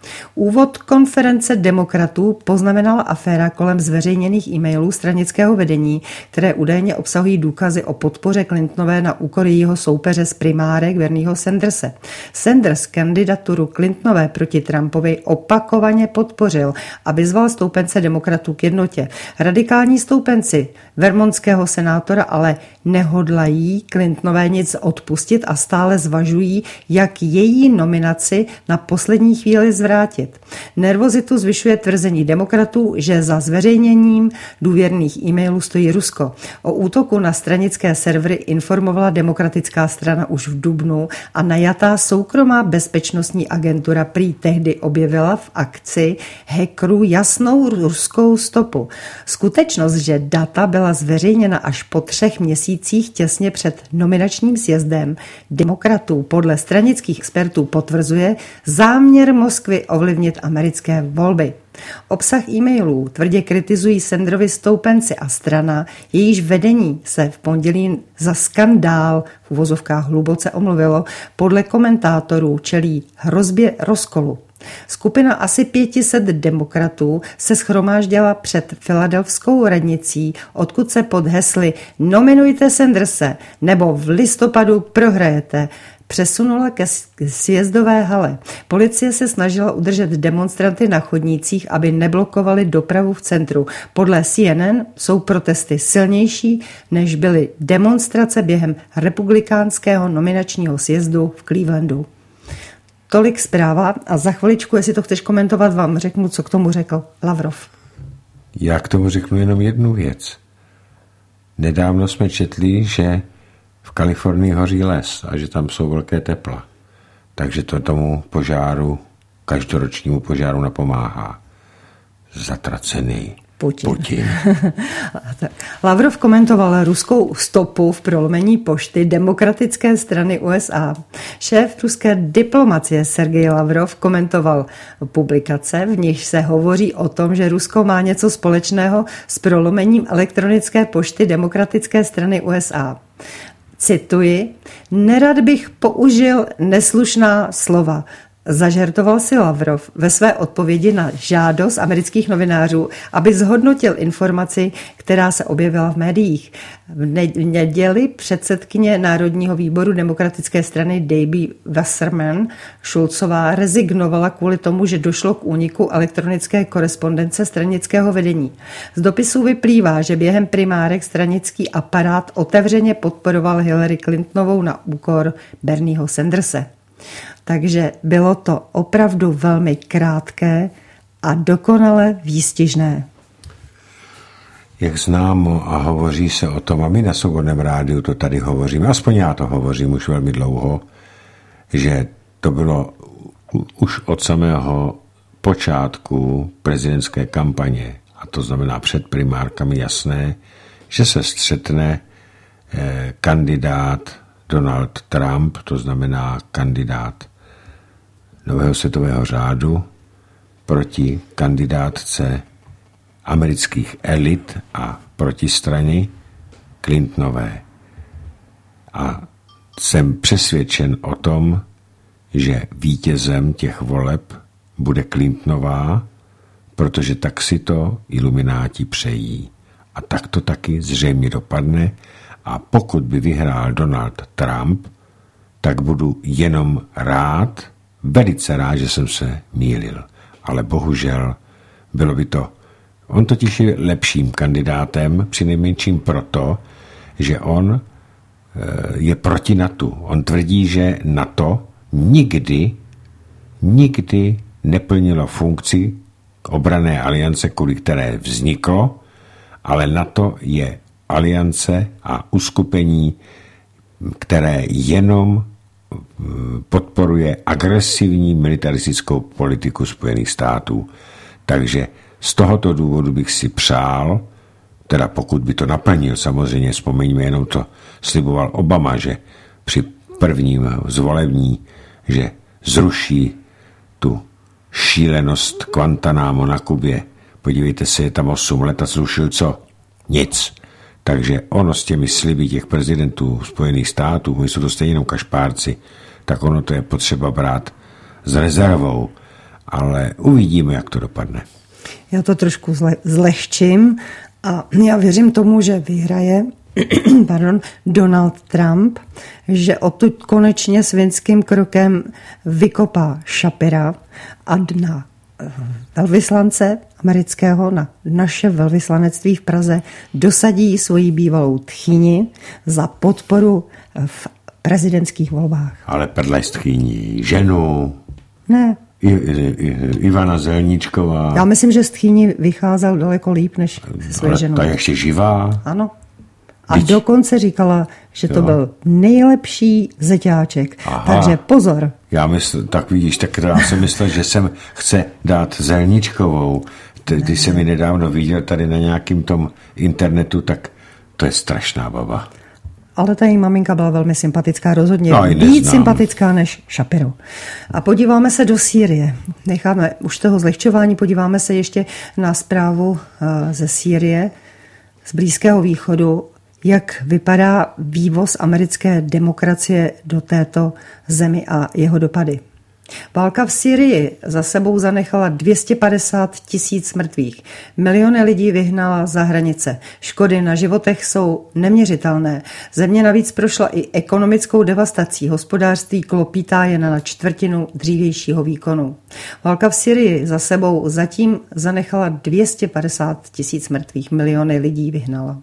Úvod konference demokratů poznamenala aféra kolem zveřejněných e-mailů stranického vedení, které údajně obsahují důkazy o podpoře Clintonové na úkor jejího soupeře z primárek Bernieho Sanderse. Sanders kandidaturu Clintonové proti Trumpovi opakovaně podpořil a vyzval stoupence demokratů k jednotě. Radikální stoupenci vermontského senátora ale nehodlají Clintonové nic odpustit a stále zvažují, jak její nominaci na poslední chvíli zvrátit. Nervozitu zvyšuje tvrzení demokratů, že za zveřejněním důvěrných e-mailů stojí Rusko. O útoku na stranické servery informovala demokratická strana už v dubnu a najatá soukromá bezpečnostní agentura prý tehdy objevila v akci hackerů jasnou ruskou stopu. Skutečnost, že data byla zveřejněna až po třech měsících těsně před nominačním sjezdem demokratů podle stranických expertů potvrzuje záměr Moskvy ovlivnit americké volby. Obsah e-mailů tvrdě kritizují Sanderovi stoupenci a strana, jejíž vedení se v pondělí za skandál v uvozovkách hluboce omluvilo, podle komentátorů čelí hrozbě rozkolu. Skupina asi pět set demokratů se shromáždila před filadelfskou radnicí, odkud se pod hesly "Nominujte Sanderse" nebo "V listopadu prohrajete" přesunula ke sjezdové hale. Policie se snažila udržet demonstranty na chodnících, aby neblokovali dopravu v centru. Podle C N N jsou protesty silnější, než byly demonstrace během republikánského nominačního sjezdu v Clevelandu. Tolik zpráva a za chviličku, jestli to chceš komentovat, vám řeknu, co k tomu řekl Lavrov. Já k tomu řeknu jenom jednu věc. Nedávno jsme četli, že v Kalifornii hoří les a že tam jsou velké tepla. Takže to tomu požáru, každoročnímu požáru napomáhá. Zatracený Putin. Putin. Lavrov komentoval ruskou stopu v prolomení pošty demokratické strany U S A. Šéf ruské diplomacie Sergej Lavrov komentoval publikace, v níž se hovoří o tom, že Rusko má něco společného s prolomením elektronické pošty demokratické strany U S A. Cituji, nerad bych použil neslušná slova. Zažertoval si Lavrov ve své odpovědi na žádost amerických novinářů, aby zhodnotil informaci, která se objevila v médiích. V neděli předsedkyně Národního výboru demokratické strany Debbie Wasserman Schulzová rezignovala kvůli tomu, že došlo k úniku elektronické korespondence stranického vedení. Z dopisů vyplývá, že během primárek stranický aparát otevřeně podporoval Hillary Clintonovou na úkor Bernieho Sanderse. Takže bylo to opravdu velmi krátké a dokonale výstižné. Jak známo a hovoří se o tom, a my na Svobodném rádiu to tady hovoříme, aspoň já to hovořím už velmi dlouho, že to bylo už od samého počátku prezidentské kampaně, a to znamená před primárkami jasné, že se střetne eh, kandidát Donald Trump, to znamená kandidát nového světového řádu, proti kandidátce amerických elit a protistrany Clintonové. A jsem přesvědčen o tom, že vítězem těch voleb bude Clintonová, protože tak si to ilumináti přejí. A tak to taky zřejmě dopadne. A pokud by vyhrál Donald Trump, tak budu jenom rád, velice rád, že jsem se mýlil. Ale bohužel bylo by to, on totiž je lepším kandidátem, přinejmenším proto, že on je proti NATO. On tvrdí, že NATO nikdy, nikdy neplnilo funkci obranné aliance, kvůli které vzniklo, ale NATO je aliance a uskupení, které jenom podporuje agresivní militaristickou politiku Spojených států. Takže z tohoto důvodu bych si přál, teda pokud by to naplnil, samozřejmě vzpomeňme jenom to, sliboval Obama, že při prvním zvolení, že zruší tu šílenost Guantanamo na Kubě. Podívejte se, je tam osm let a zrušil co? Nic. Takže ono s těmi sliby těch prezidentů Spojených států, oni jsou to stejně jenom kašpárci, tak ono to je potřeba brát s rezervou. ale uvidíme, jak to dopadne. Já to trošku zle, zlehčím a já věřím tomu, že vyhraje pardon, Donald Trump, že odtud konečně svinským krokem vykopá Shapira a na velvyslance amerického, na naše velvyslanectví v Praze dosadí svoji bývalou tchýni za podporu v prezidentských volbách. Ale prdlej z tchýní ženu. Ne. I, I, I, Ivana Zelníčková. Já myslím, že z tchýni vycházel daleko líp než se svojí ženou. Ta je ještě živá. Ano. A Byť. dokonce říkala, že to jo. byl nejlepší zeťáček. Aha. Takže pozor. Já mysl, tak vidíš, tak já jsem myslel, že jsem chce dát Zelníčkovou. Když jsem ji nedávno viděl tady na nějakým tom internetu, tak to je strašná baba. Ale ta její maminka byla velmi sympatická, rozhodně no, víc sympatická než Shapiro. A podíváme se do Sýrie. Necháme už toho zlehčování, podíváme se ještě na zprávu ze Sýrie, z Blízkého východu, jak vypadá vývoz americké demokracie do této zemi a jeho dopady. Válka v Sýrii za sebou zanechala dvě stě padesát tisíc mrtvých. Miliony lidí vyhnala za hranice. Škody na životech jsou neměřitelné. Země navíc prošla i ekonomickou devastací. Hospodářství klopítá jen na čtvrtinu dřívějšího výkonu. Válka v Sýrii za sebou zatím zanechala dvě stě padesát tisíc mrtvých. Miliony lidí vyhnala.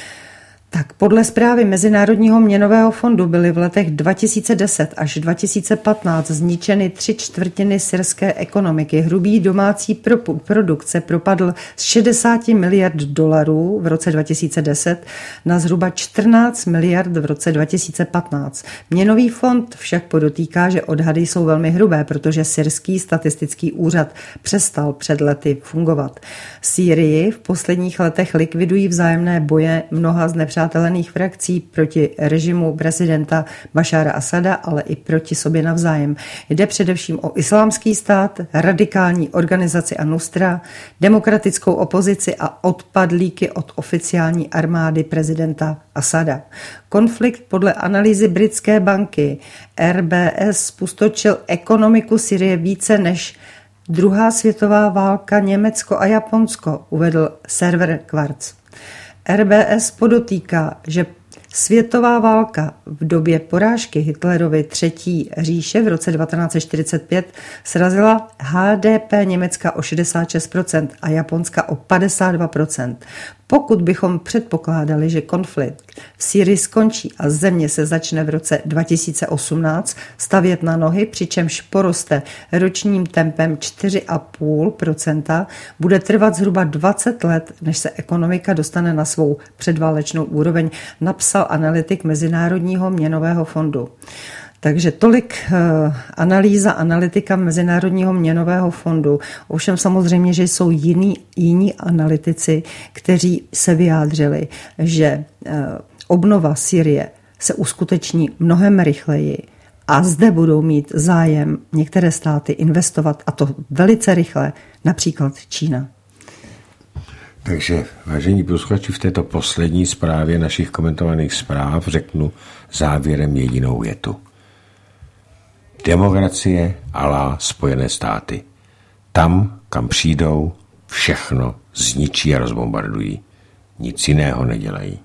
Tak podle zprávy Mezinárodního měnového fondu byly v letech dva tisíce deset až dva tisíce patnáct zničeny tři čtvrtiny syrské ekonomiky. Hrubý domácí produkt se propadl z šedesát miliard dolarů v roce dva tisíce deset na zhruba čtrnáct miliard v roce dva tisíce patnáct. Měnový fond však podotýká, že odhady jsou velmi hrubé, protože syrský statistický úřad přestal před lety fungovat. Sýrii v posledních letech likvidují vzájemné boje mnoha z nepřátelných frakcí proti režimu prezidenta Bašára Asada, ale i proti sobě navzájem. Jde především o islámský stát, radikální organizaci An-Nusra, demokratickou opozici a odpadlíky od oficiální armády prezidenta Asada. Konflikt podle analýzy britské banky R B S spustočil ekonomiku Sýrie více než druhá světová válka Německo a Japonsko, uvedl server Quartz. R B S podotýká, že světová válka v době porážky Hitlerovy třetí říše v roce devatenáct set čtyřicet pět srazila H D P Německa o šedesát šest procent a Japonska o padesát dva procent. Pokud bychom předpokládali, že konflikt v Sýrii skončí a země se začne v roce dva tisíce osmnáct stavět na nohy, přičemž poroste ročním tempem čtyři celá pět procenta, bude trvat zhruba dvacet let, než se ekonomika dostane na svou předválečnou úroveň, napsal analytik Mezinárodního měnového fondu. Takže tolik uh, analýza analytika Mezinárodního měnového fondu. Ovšem samozřejmě, že jsou jiní, jiní analytici, kteří se vyjádřili, že uh, obnova Sýrie se uskuteční mnohem rychleji a zde budou mít zájem některé státy investovat, a to velice rychle, například Čína. Takže, vážení posluchači, v této poslední zprávě našich komentovaných zpráv řeknu závěrem jedinou větu. Demokracie alá Spojené státy. Tam, kam přijdou, všechno zničí a rozbombardují. Nic jiného nedělají.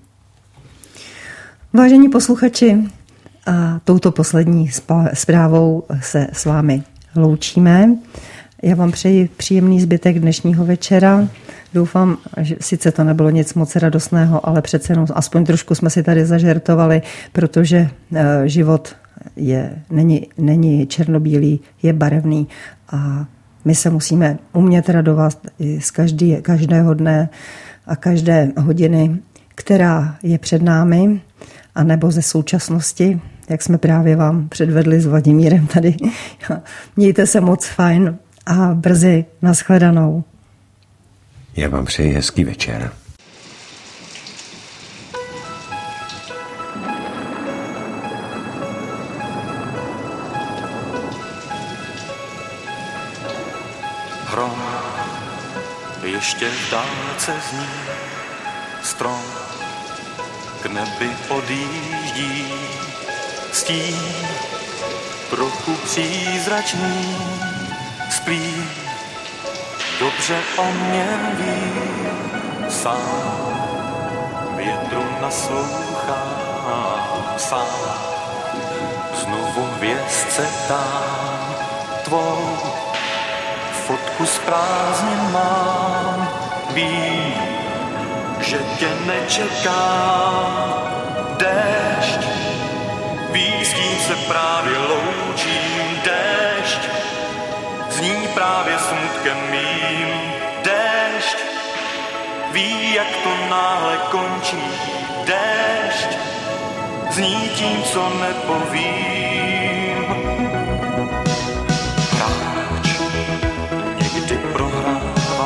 Vážení posluchači, a touto poslední zprávou se s vámi loučíme. Já vám přeji příjemný zbytek dnešního večera. Doufám, že sice to nebylo nic moc radostného, ale přece jenom aspoň trošku jsme si tady zažertovali, protože život je, není, není černobílý, je barevný a my se musíme umět radovat z každý, každého dne a každé hodiny, která je před námi, anebo ze současnosti, jak jsme právě vám předvedli s Vladimírem tady. Mějte se moc fajn a brzy nashledanou. Já vám přeji hezký večer. Hrom ještě v dálce zní, strom k nebi odjíždí, stín trochu přízračný splý, dobře o mě ví, sám větru naslouchá, sám znovu hvězdce ptám, tvou fotku z prázdnin mám, ví, že tě nečekám, déšť, ví, s kým se právě loučím, déšť, zní právě smutkem mým, déšť, ví, jak to náhle končí, déšť, zní tím, co nepovím. Hráč někdy prohrává,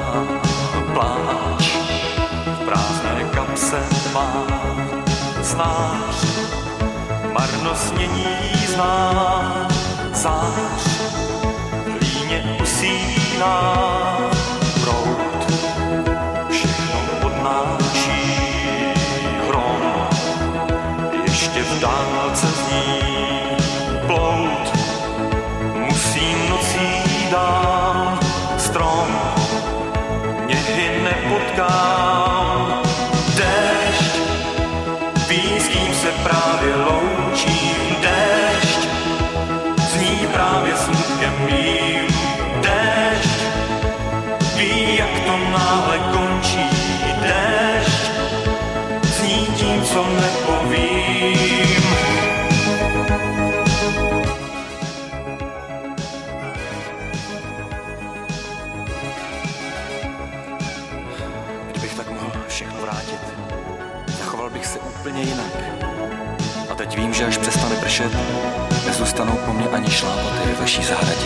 pláč v prázdné kapse má, znáš, marnosnění zná, zář v líně usíná, proud všechno odnáší, hrom ještě v dálce zní, plout musím nocí dál, strom něhy nepotkám, déšť, ví, s kým se právě loučím, déšť, zní právě smutkem mým, déšť, ví, jak to náhle končí, déšť, zní tím, co nepovím. Kdybych tak mohl všechno vrátit, zachoval bych se úplně jinak. A teď vím, že až přestane pršet, nezůstanou po mně ani šlápoty ve vaší zahradě.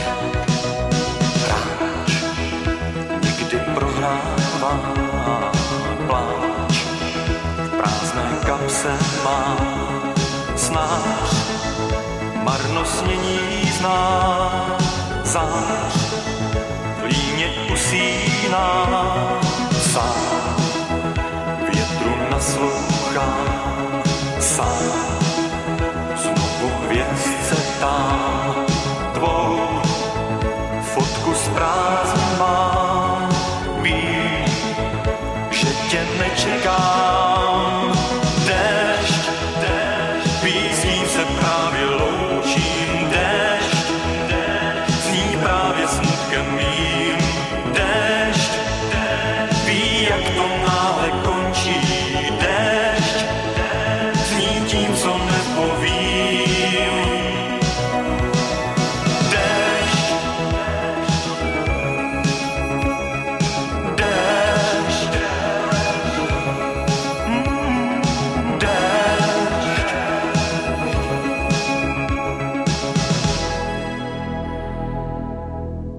Hráč někdy prohrává, pláč v prázdné kapse má, snář marnosnění zná, zář v líně usíná, sám větru naslouchá, sám znovu hvězdce tam, tvou fotku z prázdnin mám, ví, že tě nečeká.